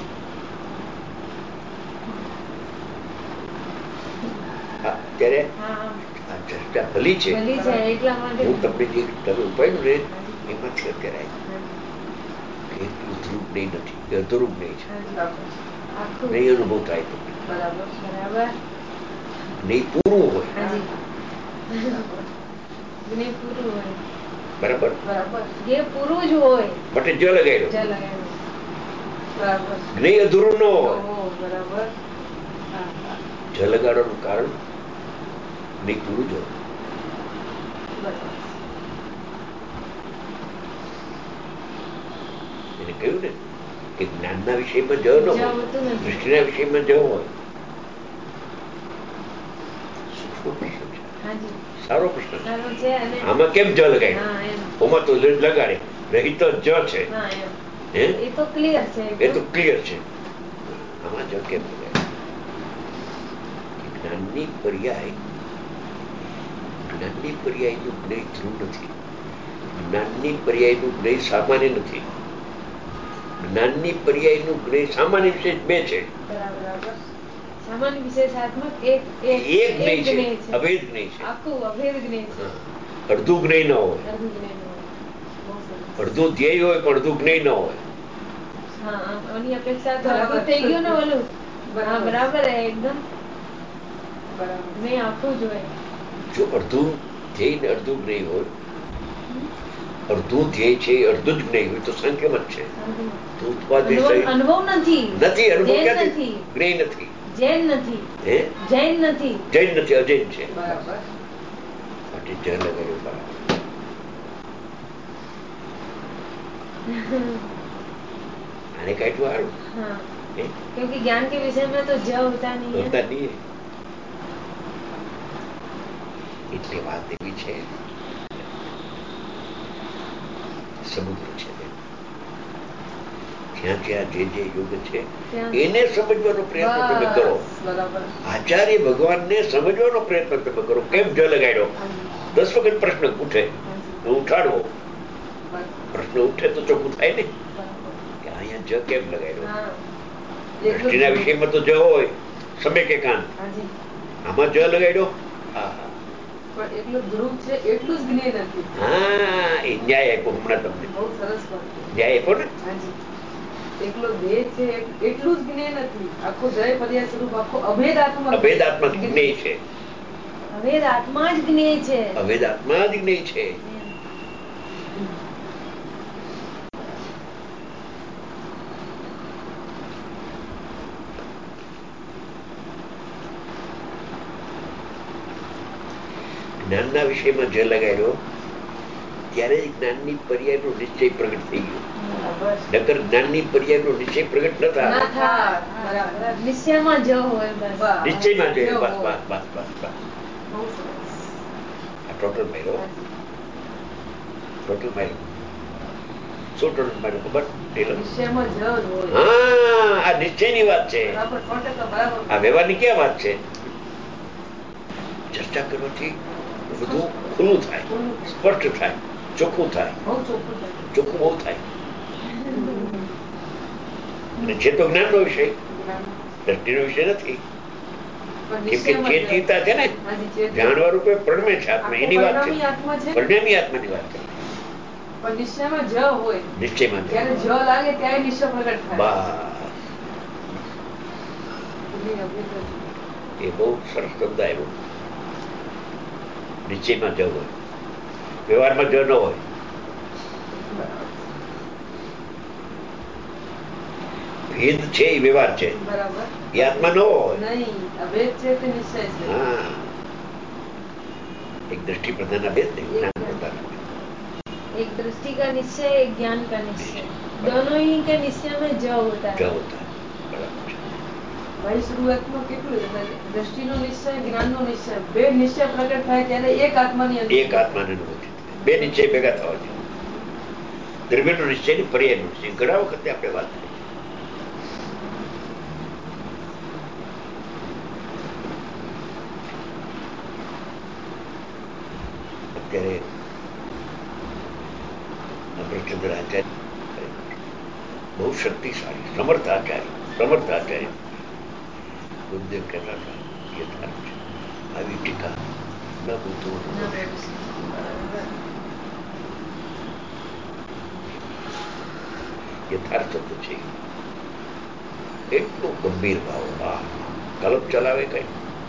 અત્યારે આ ચર્ચા ભલી છે. હું તમને જે તમે ઉપાડ્યું ને એમાંથી અત્યારે એટલું ધ્રુવ નહીં નથી, અધૂરું નહીં છે. નહીં અનુભવ થાય તો નહીં પૂરું હોય. બરાબર જે પૂરું જ હોય બટે જ લગાડ્યો. જ્ઞેય અધૂરું ન હોય. જ લગાડવાનું કારણ નહીં પૂરું જ હોય. એને કહ્યું ને કે જ્ઞાનના વિષયમાં જ ન હોય, દૃષ્ટિના વિષયમાં જ હોય. સૂક્ષ્મ પ્રશ્ન છે, સારો પ્રશ્ન છે. આમાં કેમ જ લગાડે? ઓમાં તો લગાડે રહી તો જ છે. એ તો ક્લિયર છે. આમાં જ કેમ લગાડે? જ્ઞાનની પર્યાયનું જ્ઞેય ધ્રુવ નથી. જ્ઞાનની પર્યાયનું જ્ઞેય સામાન્ય નથી. જ્ઞાનની પર્યાયનું જ્ઞેય સામાન્ય વિશેષ બે છે. સામાન્ય વિશેષાત્મક એક જ્ઞેય છે, અભેદ જ્ઞેય છે. આખું અભેદ જ્ઞેય છે. અડધું જ્ઞેય ન હોય, અડધું ધ્યેય હોય પણ અડધું જ્ઞેય ન હોય. આની અપેક્ષા તો આખું થઈ ગયું ને ઓલું. બરાબર એકદમ નહીં આખું જ હોય. જો અડધું ધ્યેય ને અડધું જ્ઞેય હોય, અડધું ધ્યેય છે અડધું જ જ્ઞેય હોય તો સંખ્યામાં જ છે. અનુભવ નથી. અનુભવ ક્યાંથી? જ્ઞેય નથી. જૈન નથી. જૈન નથી. અજૈન છે. બરાબર. જૈન લગાડ્યો બરાબર. आने का तो आरो हाँ क्योंकि ज्ञान के विषय में तो ज होता नहीं है એટલે વાત એવી છે સમુદ્ર છે જ્યાંથી આ જે યોગ છે એને સમજવાનો પ્રયત્ન તમે કરો. આચાર્ય ભગવાનને સમજવાનો પ્રયત્ન તમે કરો. કેમ જ લગાડ્યો? 10 વખત પ્રશ્ન ઉઠે, ઉઠાડવો. પ્રશ્ન ઉઠે તો ચોખ્ખું થાય ને કે અહીંયા જ કેમ લગાડ્યો. દ્રષ્ટિના વિષયમાં તો જ હોય, સમે કે કાન. આમાં જ લગાડ્યો. ન્યાય આપ્યો હમણાં તમને. ન્યાય આપ્યો ને. એકલો દેહ છે એટલું જ જ્ઞેય નથી. આખો જય પર્યાય સ્વરૂપ આખો અભેદાત્મક જ્ઞેય છે. અભેદાત્મા જ જ્ઞેય છે. અભેદાત્મા જ જ્ઞેય છે. જ્ઞાનના વિષયમાં જે લગાડ્યો ત્યારે જ્ઞાનની પર્યાયનો નિશ્ચય પ્રગટ થઈ ગયો. નકર જ્ઞાનની પર્યાયનો નિશ્ચય પ્રગટ ન થાય. નિશ્ચયમાં જ હોય. નિશ્ચયમાં જ. બસ બસ બસ બસ બસ. આ ટોટલ માર્યો. ટોટલ માર્યો. શું ટોટલ માર્યો ખબર? હા, આ નિશ્ચયની વાત છે. આ વ્યવહારની ક્યાં વાત છે? ચર્ચા કરવાથી બધું ખુલ્લું થાય, સ્પષ્ટ થાય, ચોખ્ખું થાય. ચોખ્ખું બહુ થાય. અને છે તો જ્ઞાનનો વિષય, દ્રષ્ટિનો વિષય નથી. કેમ કે ચેતતા છે ને, જાણવા રૂપે પ્રણમે છે આત્મા. એની વાત છે. પરિણામી આત્માની વાત છે. નિશ્ચયમાં જ હોય. નિશ્ચયમાં જ્યારે જ લાગે ત્યારે નિશ્ચય પ્રગટ થાય. એ બહુ સરસ શબ્દ આવ્યો. નિશ્ચયમાં જ હોય, વ્યવહારમાં જ ન હોય. ભેદ છે એ વ્યવહાર છે, એ આત્મા ન હોય. હા, એક દ્રષ્ટિ પ્રધાન ભેદ નહીં, જ્ઞાન પ્રધાન. एक दृष्टि का निश्चय, एक ज्ञान का निश्चय, दोनों ही के निश्चय में ज होता है. भाई शुरुआतમાં કેટલું દ્રષ્ટિનો નિશ્ચય, જ્ઞાનનો નિશ્ચય, બે નિશ્ચય પ્રગટ થાય ત્યારે એક આત્માની અનુભૂતિ. બે નિશ્ચય ભેગા થવા જોઈએ. દ્રવ્યનો નિશ્ચય ને પર્યાયનો નિશ્ચય ઘણા વખતે આપણે વાત કરી. અત્યારે અમરચંદ્ર આચાર્ય બહુ શક્તિશાળી, સમર્થ આચાર્ય. ગુરુદેવ કહેતા હતા યથાર્થ છે. આવી ટીકા ન બુદ્ધો યથાર્થ તો છે. એટલો ગંભીર ભાવ. કલમ ચલાવે કઈ.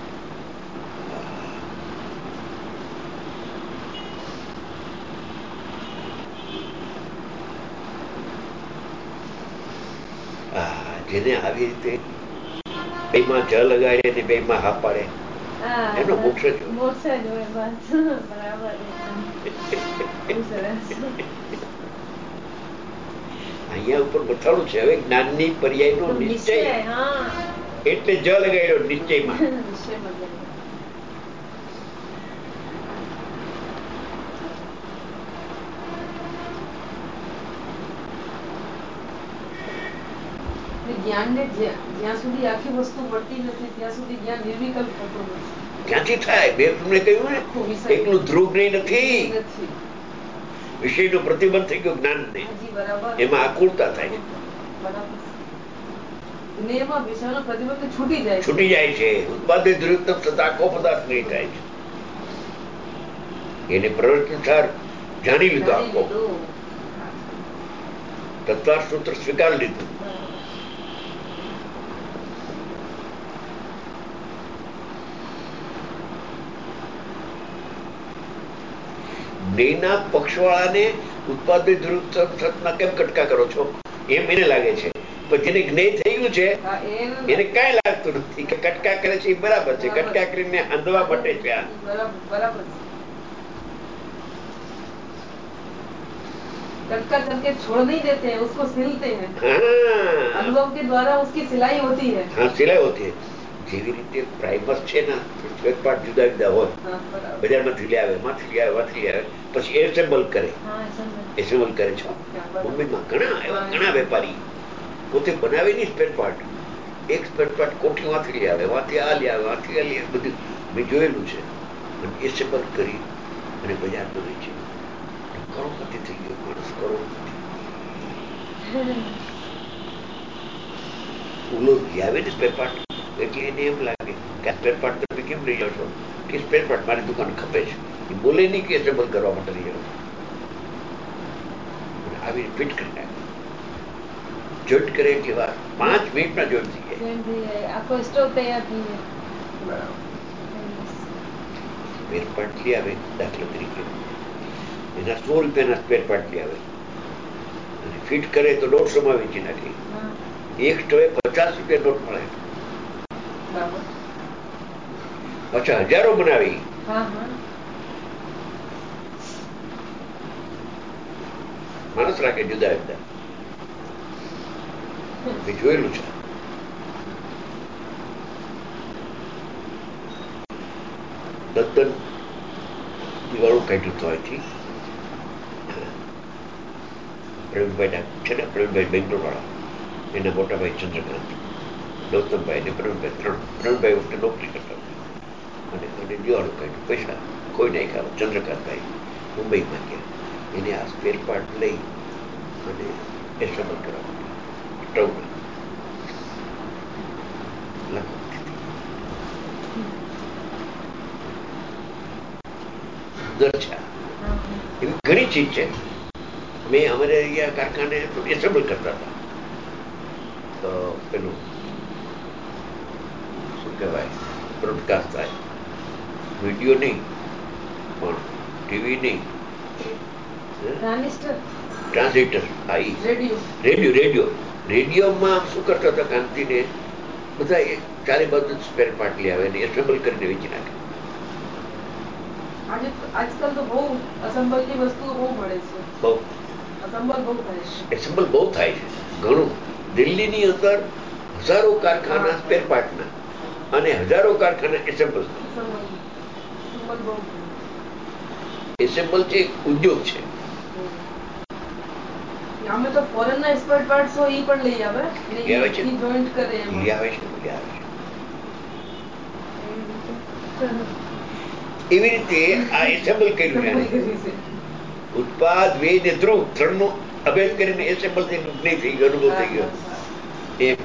જેને આવી રીતે બેમાં જ લગાડે ને બેમાં હા પાડે એનો મોક્ષ જ હોય. અહીંયા ઉપર બતાડું છે હવે જ્ઞાનની પર્યાયનો નિશ્ચય એટલે જ લગાડ્યો નિશ્ચયમાં. જ્ઞાનને જ્યાં સુધી આખી વસ્તુ મળતી નથી ત્યાં સુધી જ્ઞાન નિર્વિકલ્પ થતું નથી. ક્યાંથી થાય? મેં તમને કહ્યું ને, એકલું ધ્રુવ જ્ઞાન નથી. વિષયનો પ્રતિબંધ થઈ ગયો જ્ઞાન ને, એમાં આકુરતા થાય. છૂટી જાય છે. ઉત્પાદે ધ્રુવતમ થતા આખો પદાર્થ નહીં થાય છે. એને પ્રવૃત્તિસાર જાણી લીધો, આખો તત્વાર સૂત્ર સ્વીકાર લીધું. જ્ઞેયના પક્ષવાળાને ઉત્પાદે ધ્રુવતમાં કેમ કટકા કરો છો એમ એને લાગે છે. પણ જેને જ્ઞેય થઈ ગયું છે એને કઈ લાગતું નથી કે કટકા કરે છે એ બરાબર છે. કટકા કરીને આંધવા માટે છે. આ कटका करके छोड़ नहीं देते हैं, उसको सिलते हैं. अनुभव के द्वारा उसकी सिलाई होती है. हाँ, सिलाई होती है. જેવી રીતે પ્રાઇમર છે ને, એક પાર્ટ જુદા જુદા હોય, બજારમાંથી લઈ આવે, માંથી આવે, પછી એસેમ્બલ કરે. એસેમ્બલ કરે છે. મુંબઈમાં ઘણા વેપારી પોતે બનાવે નહીં સ્પેર પાર્ટ. એક સ્પેર પાર્ટ કોઠી વાંથી લઈ આવે, વાંથી આ લઈ આવે, વાંથી આ લઈ આવે, બધું મેં જોયેલું છે. અને એસેમ્બલ કરી અને બજારમાં વેચે. કરોડપતિ થઈ ગયો માણસ, કરોડપતિ. ઓલો લઈ આવે ને સ્પેર પાર્ટ, એટલે એને એમ લાગે કે આ સ્પેર પાર્ટ તમે કેમ લઈ જાઓ છો? કે સ્પેર પાર્ટ મારી દુકાન ખપે છે. એ બોલે નહીં કે એસેમ્બલ કરવા માટે લઈ જાઓ. આવી ફિટ કરી નાખે. જોઈન્ટ કરે એટલી વાર 5 મિનિટમાં જોઈન્ટ થઈ જાય. આખો સ્ટોક તૈયાર થઈ જાય. સ્પેર પાર્ટ લઈ આવે, દાખલા તરીકે એના 100 રૂપિયાના સ્પેર પાર્ટ લઈ આવે અને ફિટ કરે તો 150 વેચી નાખે. એક સ્ટોવે 50 રૂપિયા નોટ મળે. પાછા હજારો બનાવી. માણસ રાખે જુદા જુદા. મેં જોયેલું છે. તદ્દન દિવાળું કાઢ્યું તો અહીંથી પ્રવીણભાઈ છે ને, પ્રવીણભાઈ બેંગ્લોર વાળા, એના મોટા ભાઈ ચંદ્રકાંત, ગૌતમભાઈ ને પ્રવીણભાઈ, પ્રવીણભાઈ વખતે નોકરી કરતા અને દિવાળું કાઢ્યું, પૈસા કોઈ નાખ્યા. ચંદ્રકાંતભાઈ મુંબઈમાં ગયા, એને આ સ્પેર પાર્ટ લઈ અને એસેમ્બલ કરવા સ્ટવના એવી ઘણી ચીજ છે. મેં અમારે અહીંયા કારખાને એસેમ્બલ કરતા હતા. તો પેલું શું કહેવાય, બ્રોડકાસ્ટ થાય, વિડીયો નહીં પણ ટીવી નહીં, ટ્રાન્ઝિસ્ટર. હા, રેડિયોમાં શું કરતા હતા કાંતિને, બધા ચારે બાજુ સ્પેર પાર્ટ લઈ આવે ને એસેમ્બલ કરીને વેચી નાખે. આજકાલ તો બહુ અસેમ્બલની વસ્તુઓ બહુ મળે છે. બહુ અસેમ્બલ બહુ થાય છે. એસેમ્બલ બહુ થાય છે ઘણું. દિલ્હીની અંદર હજારો કારખાના સ્પેર પાર્ટના અને હજારો કારખાના એસેમ્બલ. એસેમ્બલ છે ઉદ્યોગ છે. અમે તો ફોરેનના સ્પેર પાર્ટ્સ હોય ઈ પણ લઈ આવે ને આવે છે, ઈ જોઈન્ટ કરે એમ. લઈ આવે છે. એવી રીતે આ એસેમ્બલ કર્યું છે. ઉત્પાદ, વેદ, ધ્રુવ ત્રણનું અભેદ કરીને એસેમ્બલ થઈ નહીં થઈ ગયો, અનુભવ થઈ ગયો. એમ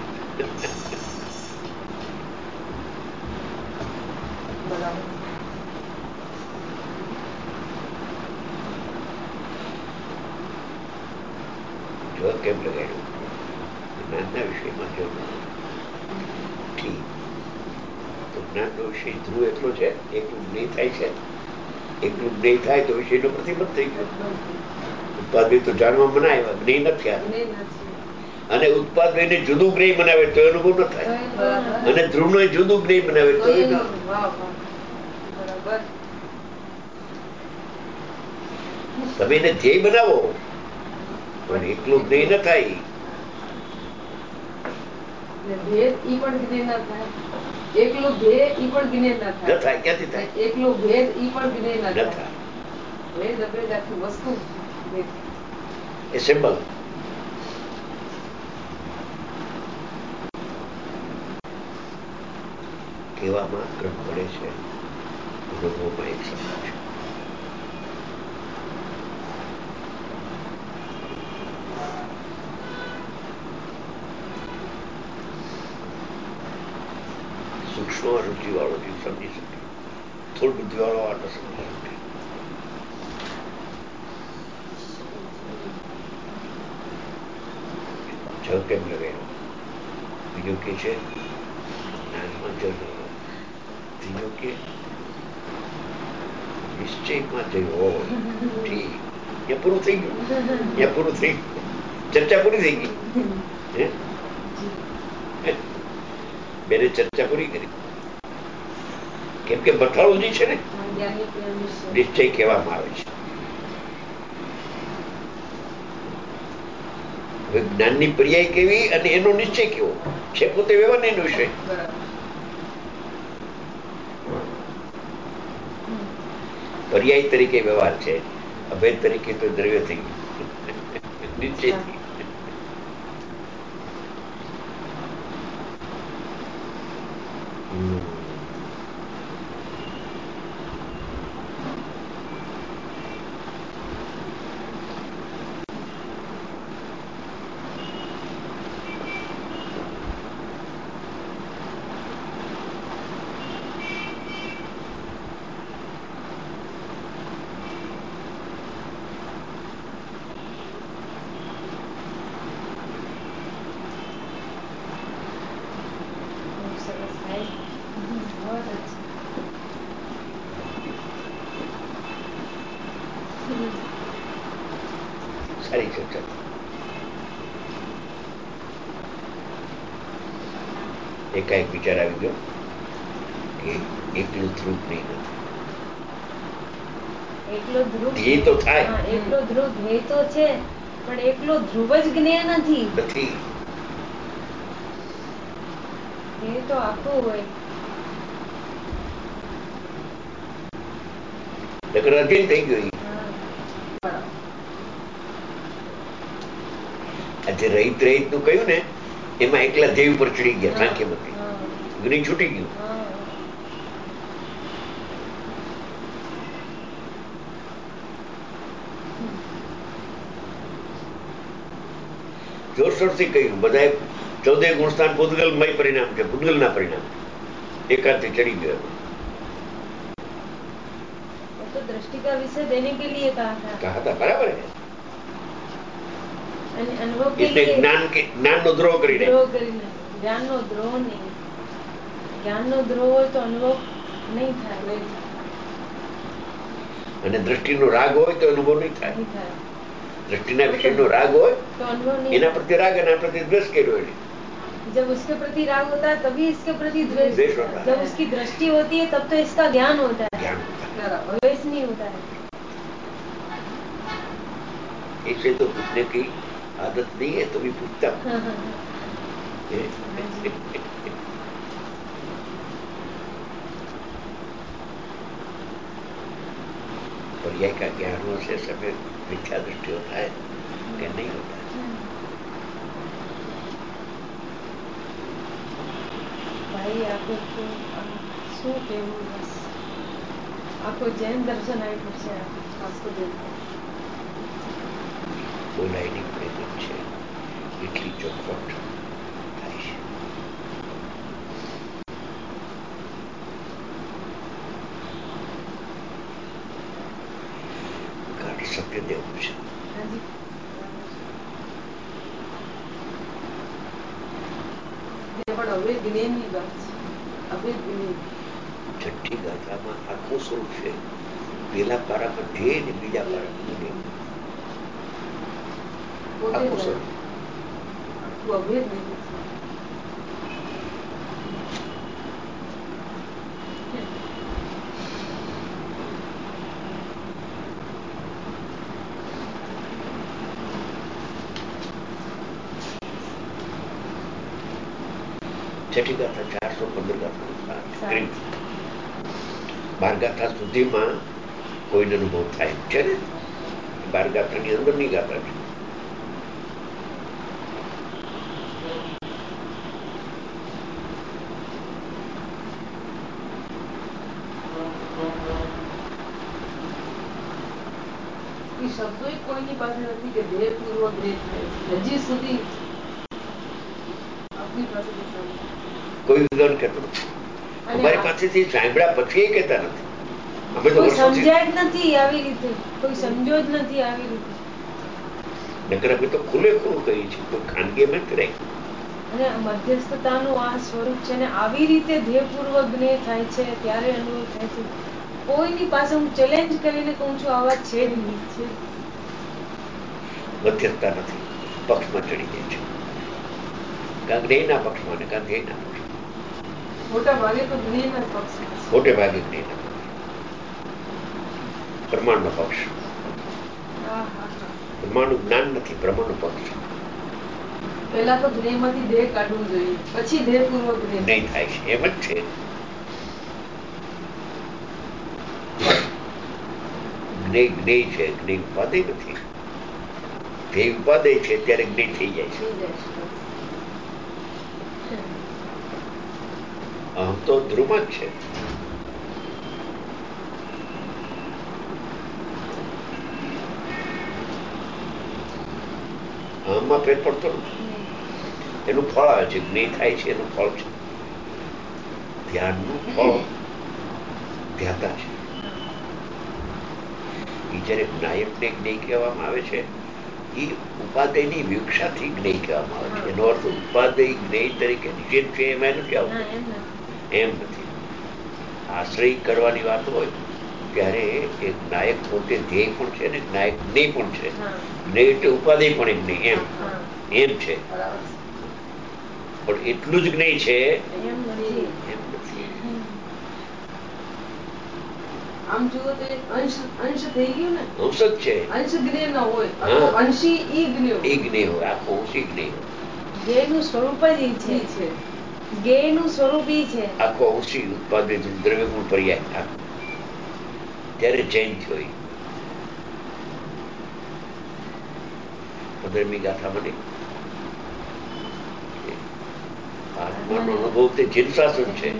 જો કેમ લગાડ્યું જ્ઞાનના વિષયમાં જો ઠીક તો જ્ઞાનનો વિષય ધ્રુવ એટલો છે, એકલું જ્ઞેય થાય છે. એકલું જ્ઞેય થાય તો વિષયનો પ્રતિબંધ થઈ ગયો. ઉત્પાદ તો જાણવા મનાય, જ્ઞેય ન થયા. અને ઉત્પાદ ને જુદું જ્ઞેય બનાવે તો અનુભવ ન થાય, અને ધ્રુવનો જુદું જ્ઞેય બનાવે તો એ ન. તમે એને ધ્યેય બનાવો પણ એકલું જ્ઞેય ન થાય. ભેદ ઈ પણ જ્ઞેય ન થાય. એકલો ભેદ ઈ પણ જ્ઞેય ન થાય. ન થાય, ક્યાંથી થાય? એકલો ભેદ ઈ પણ જ્ઞેય ન થાય. ભેદ અભેદ આખી વસ્તુ એસેમ્બલ. કહેવામાં ક્રમ પડે છે, અનુભવમાં એક શબ્દ છે. સૂક્ષ્મ રુચિ વાળો જીવ સમજી શકે, થોડું બુદ્ધિ વાળો આ ન સમજી શકે. જ કેમ લગાડ્યો? બીજો કે છે જ્ઞાનમાં જ રહો. ત્રીજો કે નિશ્ચયમાં જઈ હો. ઠીક, ત્યાં પૂરું થઈ ગયું. ત્યાં પૂરું થઈ ગયું. ચર્ચા પૂરી થઈ ગઈ. બેને ચર્ચા પૂરી કરી. કેમ કે બથાળું છે ને નિશ્ચય કહેવામાં આવે છે. હવે જ્ઞાનની પર્યાય કેવી અને એનો નિશ્ચય કેવો છે, પોતે વ્યવહાર એનો વિષય. પર્યાય તરીકે વ્યવહાર છે, અભેદ તરીકે તો દ્રવ્ય થઈ ગયું, નિશ્ચય થઈ. સારી ચર્ચા. એકાએક વિચાર આવી ગયો કે એકલું ધ્રુવ નહીં નથી. એકલો ધ્રુવ ધ્યેય તો થાય. એકલો ધ્રુવ ધ્યેય તો છે, પણ એકલો ધ્રુવ જ જ્ઞેય નથી. ધ્યેય તો આખું હોય. નકર અધીન થઈ ગયો. આજે રહિત રહિત નું કહ્યું ને, એમાં એકલા ધ્યેય ઉપર ચડી ગયા. સાંખ્યમતી જ્ઞેય છૂટી ગયું. જોરશોરથી કહ્યું બધાએ 14 ગુણસ્થાન પૂતગલમય પરિણામ છે, પૂતગલના પરિણામ એકાંતથી ચડી ગયો. तो दृष्टि का विषय देने के लिए कहा था बराबर है. अनुभव के लिए જ્ઞાન નો દ્રોહ કરીને જ્ઞાન નો દ્રોહ નહીં. જ્ઞાન નો દ્રોહ હોય તો અનુભવ નહીં થાય. અને દ્રષ્ટિનો રાગ હોય તો અનુભવ નહીં થાય. दृष्टिना विषयનો राग હોય तो अनुभव नहीं. એના પ્રત્યે રાગ અને આ પ્રત્યે દ્વેષ કર્યો એને. जब उसके प्रति राग होता है तभी इसके प्रति द्वेष होता है. जब उसकी दृष्टि होती है तब तो इसका ज्ञान होता है. द्वेष नहीं होता है. ऐसे तो पूछने की आदत नहीं है, तो भी पूछता. पर्याय का ज्ञानों से समय मिथ्या दृष्टि होता है कि नहीं होता है. भाई आपको શું કહેવું, બસ આખો જૈન દર્શન આવી પડશે વાસ્તુ બોલાય નહીં પડે છે એટલી ચોખવટ થાય છે. ગાઢ સત્ય દેવું છે. પણ હવે જ્ઞેયની વાત છે. હવે જ્ઞેય છઠ્ઠી ગાથામાં આખું સ્વરૂપ છે. પેલા પારામાં ધ્યેય ને બીજા પારામાં જ્ઞેય. આખું સ્વરૂપ આખું અભેદ નહીં. છઠ્ઠી ગાથા 415 ગાથા. 12 ગાથા સુધીમાં કોઈને અનુભવ થાય છે ને. 12 ગાથાની અંદરની ગાથા છે. શબ્દો કોઈની પાસે નથી કે ધ્યેયપૂર્વક હજી સુધી આપની પાસે કોઈ વિદ્વાન કહેતો નથી. અમારી પાસેથી સાંભળ્યા પછી એ કહેતા નથી. અમે તો સમજ્યા જ નથી આવી રીતે, કોઈ સમજ્યો જ નથી આવી રીતે. નકર અમે તો ખુલ્લે ખુલ્લું કહી છે, કોઈ ખાનગી અમે જ રહી. અને મધ્યસ્થતાનું આ સ્વરૂપ છે ને આવી રીતે ધ્યેયપૂર્વક જ્ઞેય થાય છે ત્યારે અનુભવ થાય છે. કોઈની પાસે હું ચેલેન્જ કરીને કહું છું આ વાત છે જ નહીં. છે મધ્યસ્થતા નથી, પક્ષમાં ચડી જાય છે. કાં જ્ઞેયના પક્ષમાં ને કાં ધ્યેયના પક્ષમાં. મોટા ભાગે તો જ્ઞેયના પક્ષમાં. મોટે ભાગે જ્ઞેયના પક્ષ. પ્રમાણનો પક્ષ. પ્રમાણનું જ્ઞાન નથી, પ્રમાણનો પક્ષ. પહેલા તો જ્ઞેયમાંથી દેહ કાઢવું જોઈએ, પછી ધ્યેયપૂર્વક નહીં થાય છે. એમ જ છે. જ્ઞેય જ્ઞેય છે, જ્ઞેય ઉપાદેય નથી. ધ્યેય ઉપાદેય છે ત્યારે જ્ઞેય થઈ જાય છે. અહમ તો ધ્રુવમાં જ છે. અહમમાં ફેર પડતો નથી. એનું ફળ આવે છે, જ્ઞેય થાય છે એનું ફળ છે. ધ્યાનનું ફળ ધ્યાતા છે. એ જયારે નાયકને જ્ઞેય કહેવામાં આવે છે એ ઉપાધ્યાયની વિવક્ષાથી જ્ઞેય કહેવામાં આવે છે. એનો અર્થ ઉપાધ્યાય જ્ઞેય તરીકે નિષેધ છે એમાં નથી આવતો. એમ નથી. આશ્રય કરવાની વાત હોય ત્યારે એક નાયક પોતે ધ્યેય પણ છે ને નાયક જ્ઞેય પણ છે. જ્ઞેય એટલે ઉપાધ્યાય પણ એક જ્ઞેય એમ છે. પણ એટલું જ જ્ઞેય છે એમ નથી. આમ જુઓ તો અંશ થઈ ગયું ને. અંશ જ છે. અંશ જ્ઞેય ન હોય, અંશી ઈ જ્ઞેય હોય, આખો અંશી જ્ઞેય હોય. જ્ઞેયનું સ્વરૂપ જ ઈ છે. જ્ઞેયનું સ્વરૂપ ઈ છે. આખો અંશી ઉત્પાદિત દ્રવ્ય ગુણ પર્યાય ત્યારે જૈન થયો. 15મી ગાથા બની આત્માનો અનુભવ તે જીન શાસન છે.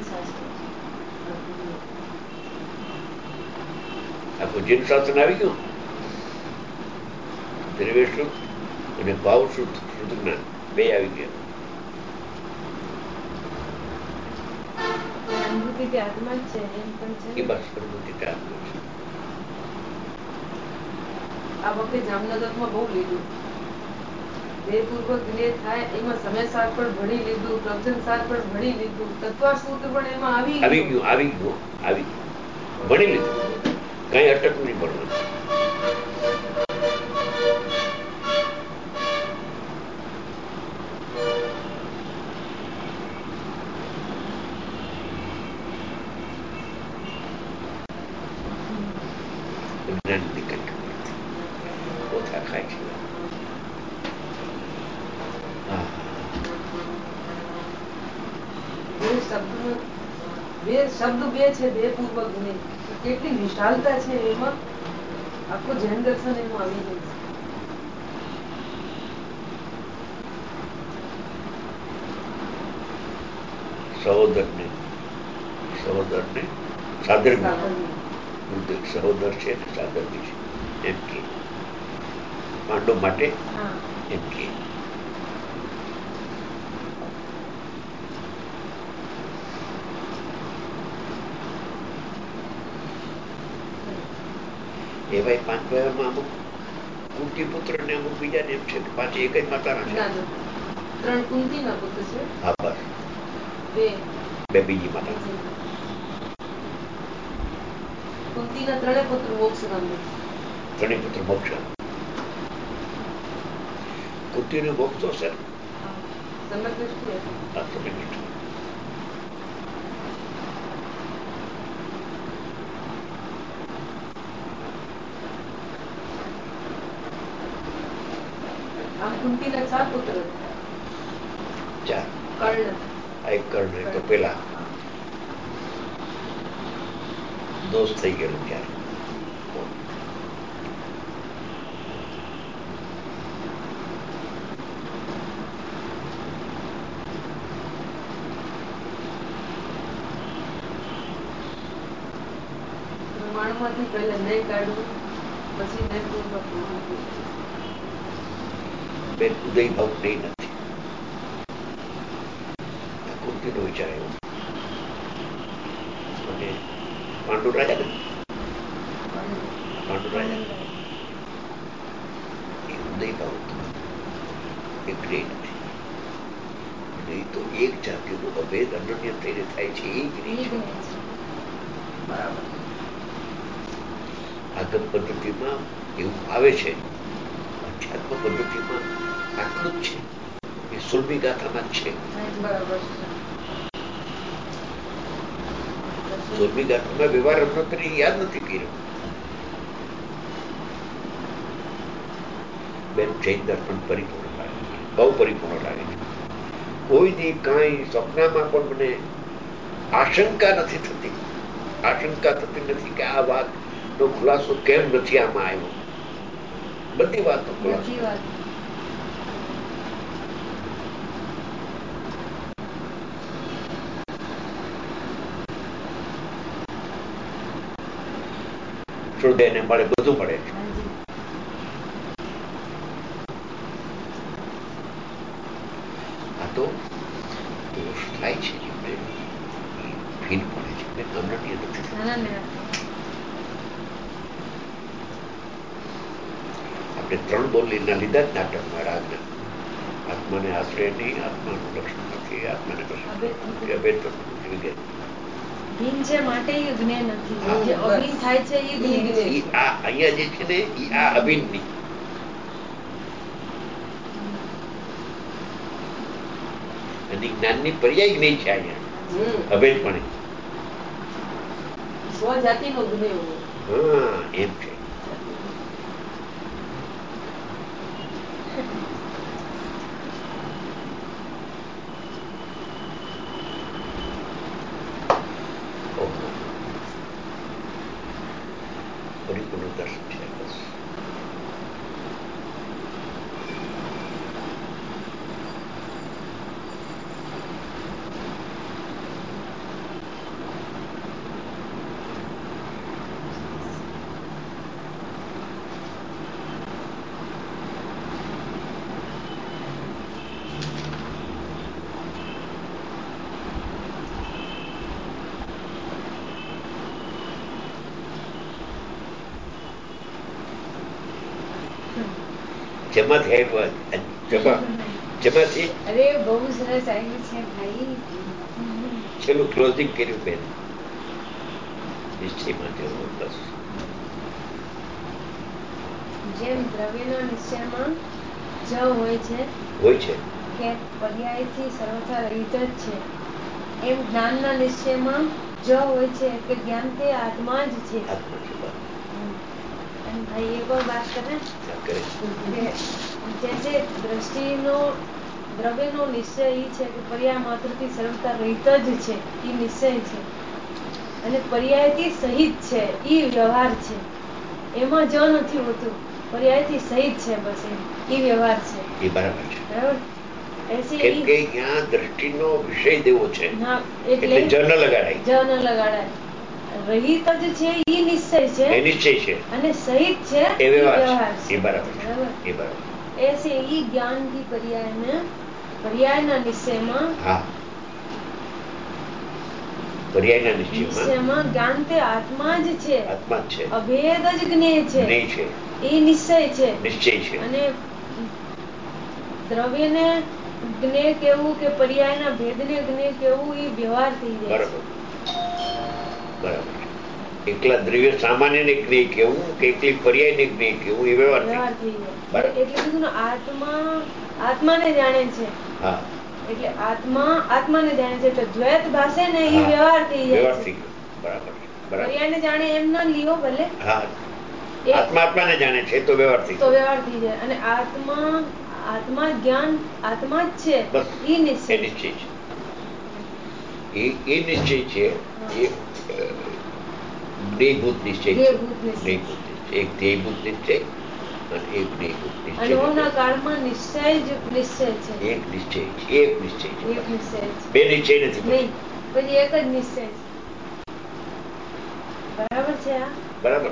આખું જીન શાસન આવી ગયું. દ્રવ્ય શુદ્ધ અને ભાવ શુદ્ધ જ્ઞાન બે આવી ગયા. આત્મા જ છે એમ પણ છે. એ બસ પ્રકૃતિ આત્મા છે. આ વખતે જામનગરમાં બહુ લીધું. દેહપૂર્વક જ્ઞેય થાય એમાં સમયસાર પણ ભણી લીધું, પ્રવચનસાર પણ ભણી લીધું, તત્વાર્થ સૂત્ર પણ એમાં આવી ગયું. ભણી લીધું. કઈ અટક નહીં ભણવાનું. ઓછા ખાય છે. શબ્દ બે છે દેહપૂર્વક જ્ઞેય. કેટલી વિશાલતા છે એમાં. આખું જૈન દર્શન એમાં આવી જાય છે. સહોદરને સાદર સહોદર છે ને સાદર છે એમ કે પાંડવ માટે એમ કે એવા 5 ભાઈઓમાં અમુક કુંતી પુત્ર ને અમુક બીજા ને એમ છે કે પાછી એક જ માતાના છે. 3 કુંતીના પુત્ર છે. હા બસ. બે બીજી માતા. કુંતીના 3 પુત્ર મોક્ષ પામે. 3 પુત્ર મોક્ષ. કુંતીને મોક્ષ તો છે. સમદૃષ્ટિ. હા સમદૃષ્ટિ. કુંતીના 4 પુત્ર. 4. કર્ણ. એક કર્ણ તો પેલા દોષ થઈ ગયેલો ત્યારે. પ્રમાણમાંથી પહેલા નહીં કાઢવું, પછી નહીં પૂર્વક બેન ઉદય ભાવ નહીં નથી. કુંતીનો વિચાર એવો. અને પાંડુ રાજા ને પાંડુ રાજા એ ઉદય ભાવ એ જ્ઞેય નથી. નહીં તો એક જાતિનો અભેદ અનન્ય થઈને થાય છે એ જ્ઞેય છે. બરાબર. આગમ પદ્ધતિમાં એવું આવે છે. અધ્યાત્મ પદ્ધતિમાં આટલું જ છે. એ સુરભી ગાથામાં જ છે. બરાબર. સુરભી ગાથામાં વ્યવહાર રત્નોત્તરી યાદ નથી કર્યો. બેન જૈન દર્પણ પરિપૂર્ણ લાગે છે. બહુ પરિપૂર્ણ લાગે છે. કોઈ દી કાંઈ સપનામાં પણ મને આશંકા નથી થતી. આશંકા થતી નથી કે આ વાત નો ખુલાસો કેમ નથી આમાં આવ્યો. બધી વાતનો ખુલાસો. ઓઢે ને મળે બધું મળે છે. આ તો દોષ થાય છે એમને ફીલ પડે છે મેં અનન્ય નથી. આપણે 3 બોલ લીધા જ નાટકમાં રાજના. આત્માને આશ્રય નહીં, આત્માનું લક્ષણ નથી, આત્માને અભેદ વગેરે. ભીન છે માટે એ જ્ઞેય નથી. જે અભિન થાય છે એ જ્ઞેય. આ અહીંયા જે છે ને એ આ અભિન ની અને જ્ઞાનની પર્યાય જ્ઞેય છે અહીંયા અભેદપણે. સ્વજાતિનો જ્ઞેય. હા એમ છે. પરિપૂર્ણ દર્શન છે બસ. જમાથી આવ્યું જમાથી અરે બહુ સરસ આવ્યું છે ભાઈ. છેલ્લું ક્લોઝિંગ કર્યું બેન નિશ્ચયમાં જવું બસ. જેમ દ્રવ્યના નિશ્ચયમાં જ હોય છે કે પર્યાયથી સર્વથા રહિત જ છે, એમ જ્ઞાનના નિશ્ચયમાં જ હોય છે કે જ્ઞાન તે આત્મા જ છે. અને ભાઈ એક और बात करें કે जैसे દ્રષ્ટિનો દ્રવ્યનો નિશ્ચય એ છે કે પર્યાય માત્રથી સર્વતા રહિત જ છે, એ નિશ્ચય છે. અને પર્યાયથી સહિત છે એ વ્યવહાર છે. એમાં જ નથી હોતું, પર્યાયથી સહિત છે બસ એ વ્યવહાર છે. એ બરાબર છે. બરાબર. કેમ કે ત્યાં દ્રષ્ટિનો વિષય દેવો છે એટલે જ ન લગાડાય. રહિત જ છે એ નિશ્ચય છે, એ નિશ્ચય છે, અને સહિત છે એ વ્યવહાર છે. એ બરાબર છે. એ બરાબર. ऐसे ही ज्ञान की पर्यायના નિશ્ચયમાં પર્યાયના નિશ્ચયમાં જ્ઞાન તે આત્મા જ છે. આત્મા જ છે. અભેદ જ જ્ઞેય છે. એ નિશ્ચય છે. અને દ્રવ્યને જ્ઞેય કેવું કે પર્યાયના ભેદને જ્ઞેય કેવું એ વ્યવહાર થઈ જાય. બરાબર. એકલા દ્રવ્ય સામાન્યને જ્ઞેય કેવું કે એકલી પર્યાયને જ્ઞેય કેવું એ વ્યવહાર થઈ જાય. એટલે કીધું ને આત્માને જાણે છે. એટલે આત્માને જાણે છે એટલે દ્વૈત ભાષે ને એ વ્યવહાર થઈ જાય છે. બરાબર. પર્યાયને જાણે એમ ન લ્યો ભલે. આત્માને જાણે છે તો વ્યવહાર થઈ જાય. અને આત્મા જ્ઞાન આત્મા જ છે. એ નિશ્ચય છે. એ નિશ્ચય છે. જ્ઞેયભૂત નિશ્ચય છે. એક ધ્યેયભૂત નિશ્ચય અને એક જ્ઞેયભૂત નિશ્ચય. અનુભવના કાળમાં નિશ્ચય જ નિશ્ચય છે. એક નિશ્ચય છે. બે નિશ્ચય નથી. નહીં, પછી એક જ નિશ્ચય છે. બરાબર છે. બરાબર.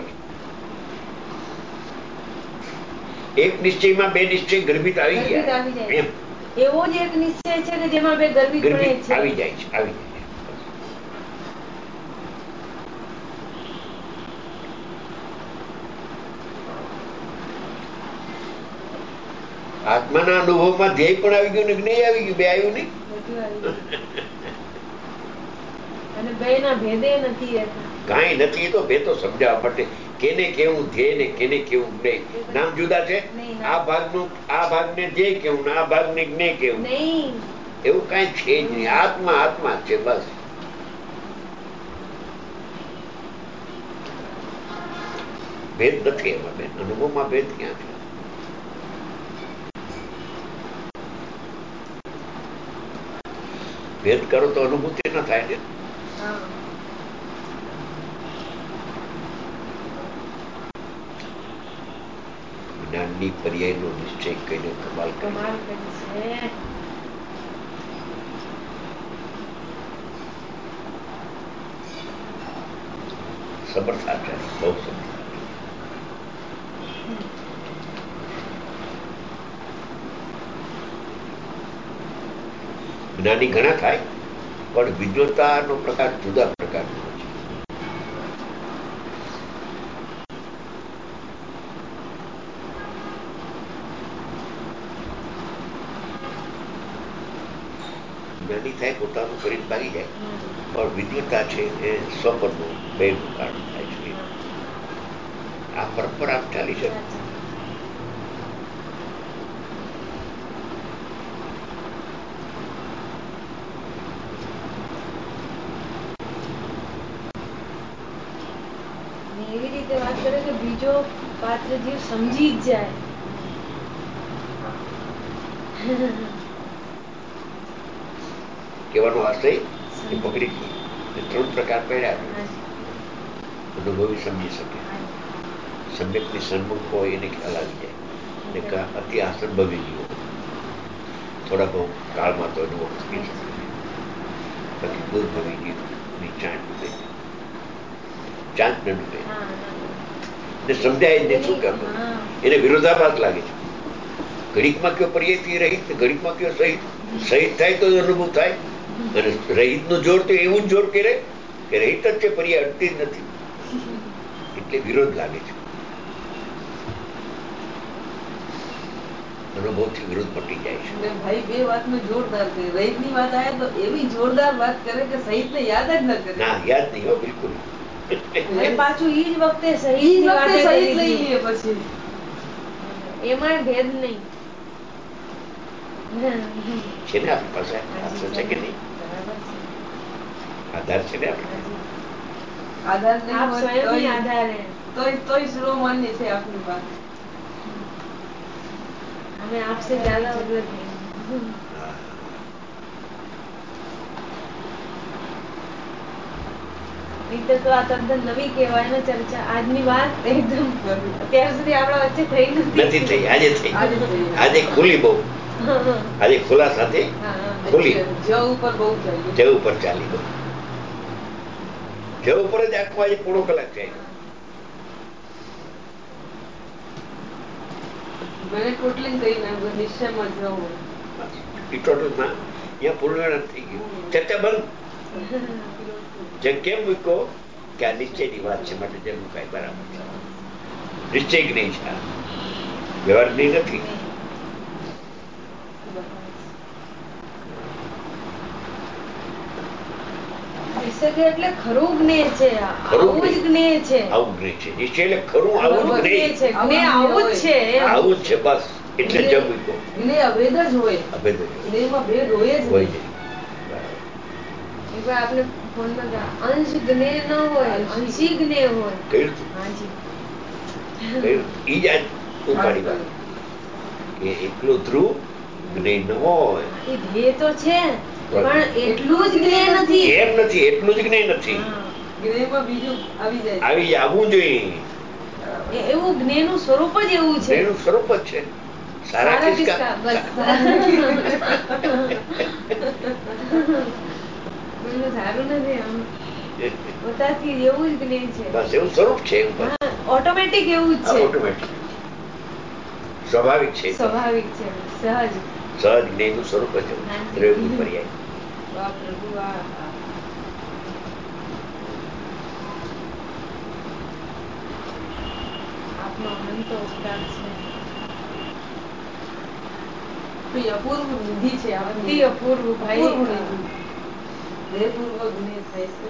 એક નિશ્ચયમાં બે નિશ્ચય ગર્ભિત આવી ગયા એમ. એવો જ એક નિશ્ચય છે કે જેમાં બે ગર્ભિત આવી જાય છે. આત્માના અનુભવમાં ધ્યેય પણ આવી ગયું ને જ્ઞેય આવી ગયું. બે આવ્યું નહીં. અને બે ના ભેદે નથી રહેતા. કાંઈ નથી. તો ભેદ તો સમજાવવા માટે કેને કેવું ધ્યેય ને કેને કેવું જ્ઞેય. નામ જુદા છે. આ ભાગને ધ્યેય કેવું ને આ ભાગને જ્ઞેય કેવું. એવું કાંઈ છે જ નહીં. આત્મા છે બસ. ભેદ નથી એમાં બેન. અનુભવમાં ભેદ ક્યાં છે? ભેદ કરો તો અનુભૂતિ ન થાય ને. જ્ઞાનની પર્યાયનો નિશ્ચય કહીને કમાલ કરી છે. સમર્થ આચાર્ય બહુ સમર્થ. જ્ઞાની ઘણા થાય, પણ વિદ્વતાનો પ્રકાર જુદા પ્રકારનો હોય છે. જ્ઞાની થાય પોતાનું કરીને ભાગી જાય, પણ વિદ્વતા છે એ સ્વપનનું બેનું કારણ થાય છે. આ પરંપરા ચાલી છે. એવી રીતે વાત કરે કે બીજો પાત્ર જીવ સમજી જ જાય. કહેવાનો આશય એ પકડી ગઈ. ત્રણ પ્રકાર પડ્યા. અનુભવી સમજી શકે, સમ્યકની સન્મુખ હોય એને ખ્યાલ આવી જાય, ને અતિ આસનભવી ગયો થોડા બહુ કાળમાં તો અનુભવ થઈ શકે. બાકી દૂધ ભવી ગયું ચાંચ ડૂબે, ચાંચ ન ડૂબે ને સમજાય જ શું કરતો, એને વિરોધાભાસ લાગે છે. ઘડીકમાં કયો પર્યાયથી રહિત, ઘડીકમાં કયો સહિત. સહિત થાય તો અનુભવ થાય, અને રહિતનું જોર તો એવું જ જોર કરે કે રહિત જ છે, પર્યાય અડતી જ નથી, એટલે વિરોધ લાગે છે. અનુભવથી વિરોધ પટી જાય છે. ભાઈ બે વાતમાં જોરદાર છે. રહિતની વાત આવે તો એવી જોરદાર વાત કરે કે સહિતને યાદ જ ન કરે. ના, યાદ નહીં હો, બિલકુલ. પાછું ઈ જ વખતે સહિત લઈ લઈએ પછી એમાં ભેદ નહીં છે ને આપણી પાસે આધાર છે કે નહીં? આધાર છે ને આપણી આધાર તોય સ્લો માન્ય છે આપની પાસે. हमें आपसे ज्यादा जरूरत नहीं. રીતે તો આ તદ્દન નવી કહેવાય ને ચર્ચા. આજની વાત એકદમ અત્યાર સુધી આપણા વચ્ચે થઈ નથી થઈ. આજે થઈ, આજે ખુલી બહુ. આજે ખુલા સાથે ખુલી, જ ઉપર બહુ ચાલી, જ ઉપર ચાલી બહુ, જ ઉપર જ આખો આજે પૂરો કલાક ચાલ્યો. મને ટોટલિંગ કરી નાખ્યું, નિશ્ચયમાં જવું એ ટોટલમાં અહીંયા પૂર્ણ થઈ ગયું. ચર્ચા બંધ. જે કેમ મૂક્યો કે આ નિશ્ચયની વાત છે, માટે જે મુકાય બરાબર છે. નિશ્ચય જ્ઞેય છે, વ્યવહાર જ્ઞેય નથી. એટલે ખરું જ્ઞેય છે, આવું જ જ્ઞેય છે, આવું જ્ઞેય છે. નિશ્ચય એટલે ખરું આવું જ જ્ઞેય છે, આવું જ છે, આવું જ છે, બસ. એટલે જ મૂક્યો. જ્ઞેય અભેદ જ હોય, અભેદ જ જ્ઞેયમાં ભેદ હોય જ નહીં. આપણે ફોનમાં અંશ જ્ઞેય ન હોય, અંશી જ્ઞેય હોય. હાજી, ઈ જ આજ ઉપાડી વાત કે એકલો ધ્રુવ જ્ઞેય ન હોય. એ ધ્યેય તો છે, પણ એટલું જ જ્ઞેય નથી. એમ નથી, એટલું જ જ્ઞેય નથી. જ્ઞેયમાં બીજું આવી જાય, આવી આવવું જોઈએ. એવું જ્ઞેયનું સ્વરૂપ જ એવું છે. જ્ઞેયનું સ્વરૂપ જ છે. સારા કિસકા સારું નથી આમ પોતાથી એવું જ જ્ઞેય છે. બસ એવું સ્વરૂપ છે, ઓટોમેટિક એવું જ છે. ઓટોમેટિક સ્વાભાવિક છે, સ્વાભાવિક છે, સહજ સહજ જ્ઞેયનું સ્વરૂપ જ દ્રવ્યનું પર્યાય. વાહ પ્રભુ, વાહ. આપનો અનંત ઉપકાર છે. અપૂર્વ નિધિ છે, અતિ અપૂર્વ ભાઈ. હૃદયપૂર્વક જ્ઞેય થાય છે.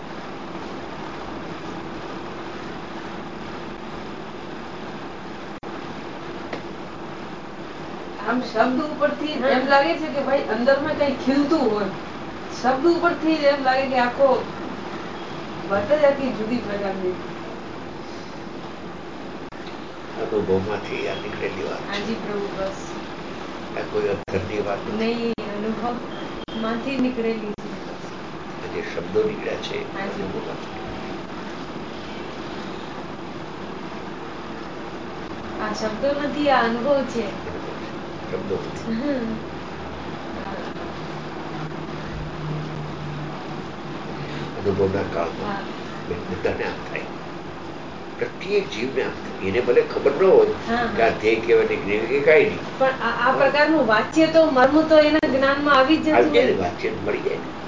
આમ શબ્દ ઉપરથી એમ લાગે છે કે ભાઈ અંદરમાં કઈ ખીલતું હોય. શબ્દ ઉપરથી એમ લાગે કે આખો વાત જ આખી જુદી પ્રકારની. અનુભવમાંથી આ નીકળેલી વાત છે. હાજી પ્રભુ, બસ. આ કોઈ અર્થની વાત નહીં, અનુભવ માંથી નીકળેલી છે. જે શબ્દો નીકળ્યા છે, અનુભવમાંથી. આ શબ્દો નથી, આ અનુભવ છે. શબ્દો અનુભવના કાળમાં બધાને આમ થાય. પ્રત્યેક જીવને એને ભલે ખબર ન હોય કે આ ધ્યેય કહેવાય ને જ્ઞેય કે કાંઈ નહીં, પણ આ પ્રકારનું વાંચ્ય તો મર્મ તો એના જ્ઞાનમાં આવી જ જતું હોય. વાંચ્ય મળી જાય ને.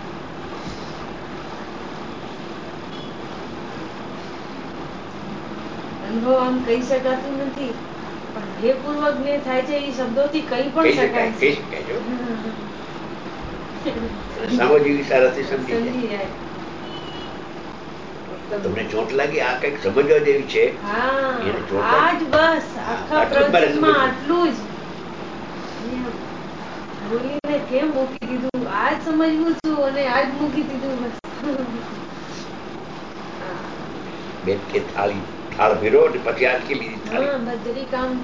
અનુભવ આમ કહી શકાતું નથી, પણ ધ્યેયપૂર્વક ને થાય છે એ શબ્દોથી કહી પણ શકાય છે. સામાજિક વિચારથી સમજી જાય. તમને ચોટ લાગી આ કઈક સમજવા જેવી છે. આજ બસ આખા પ્રવચનમાં આટલું જ બોલીને કેમ મૂકી દીધું, આજ સમજવું છું અને આજ મૂકી દીધું બસ. બેન કે થાળ ભેરો ને પછી આટકી લીધી થાળી. બસ જરી કામ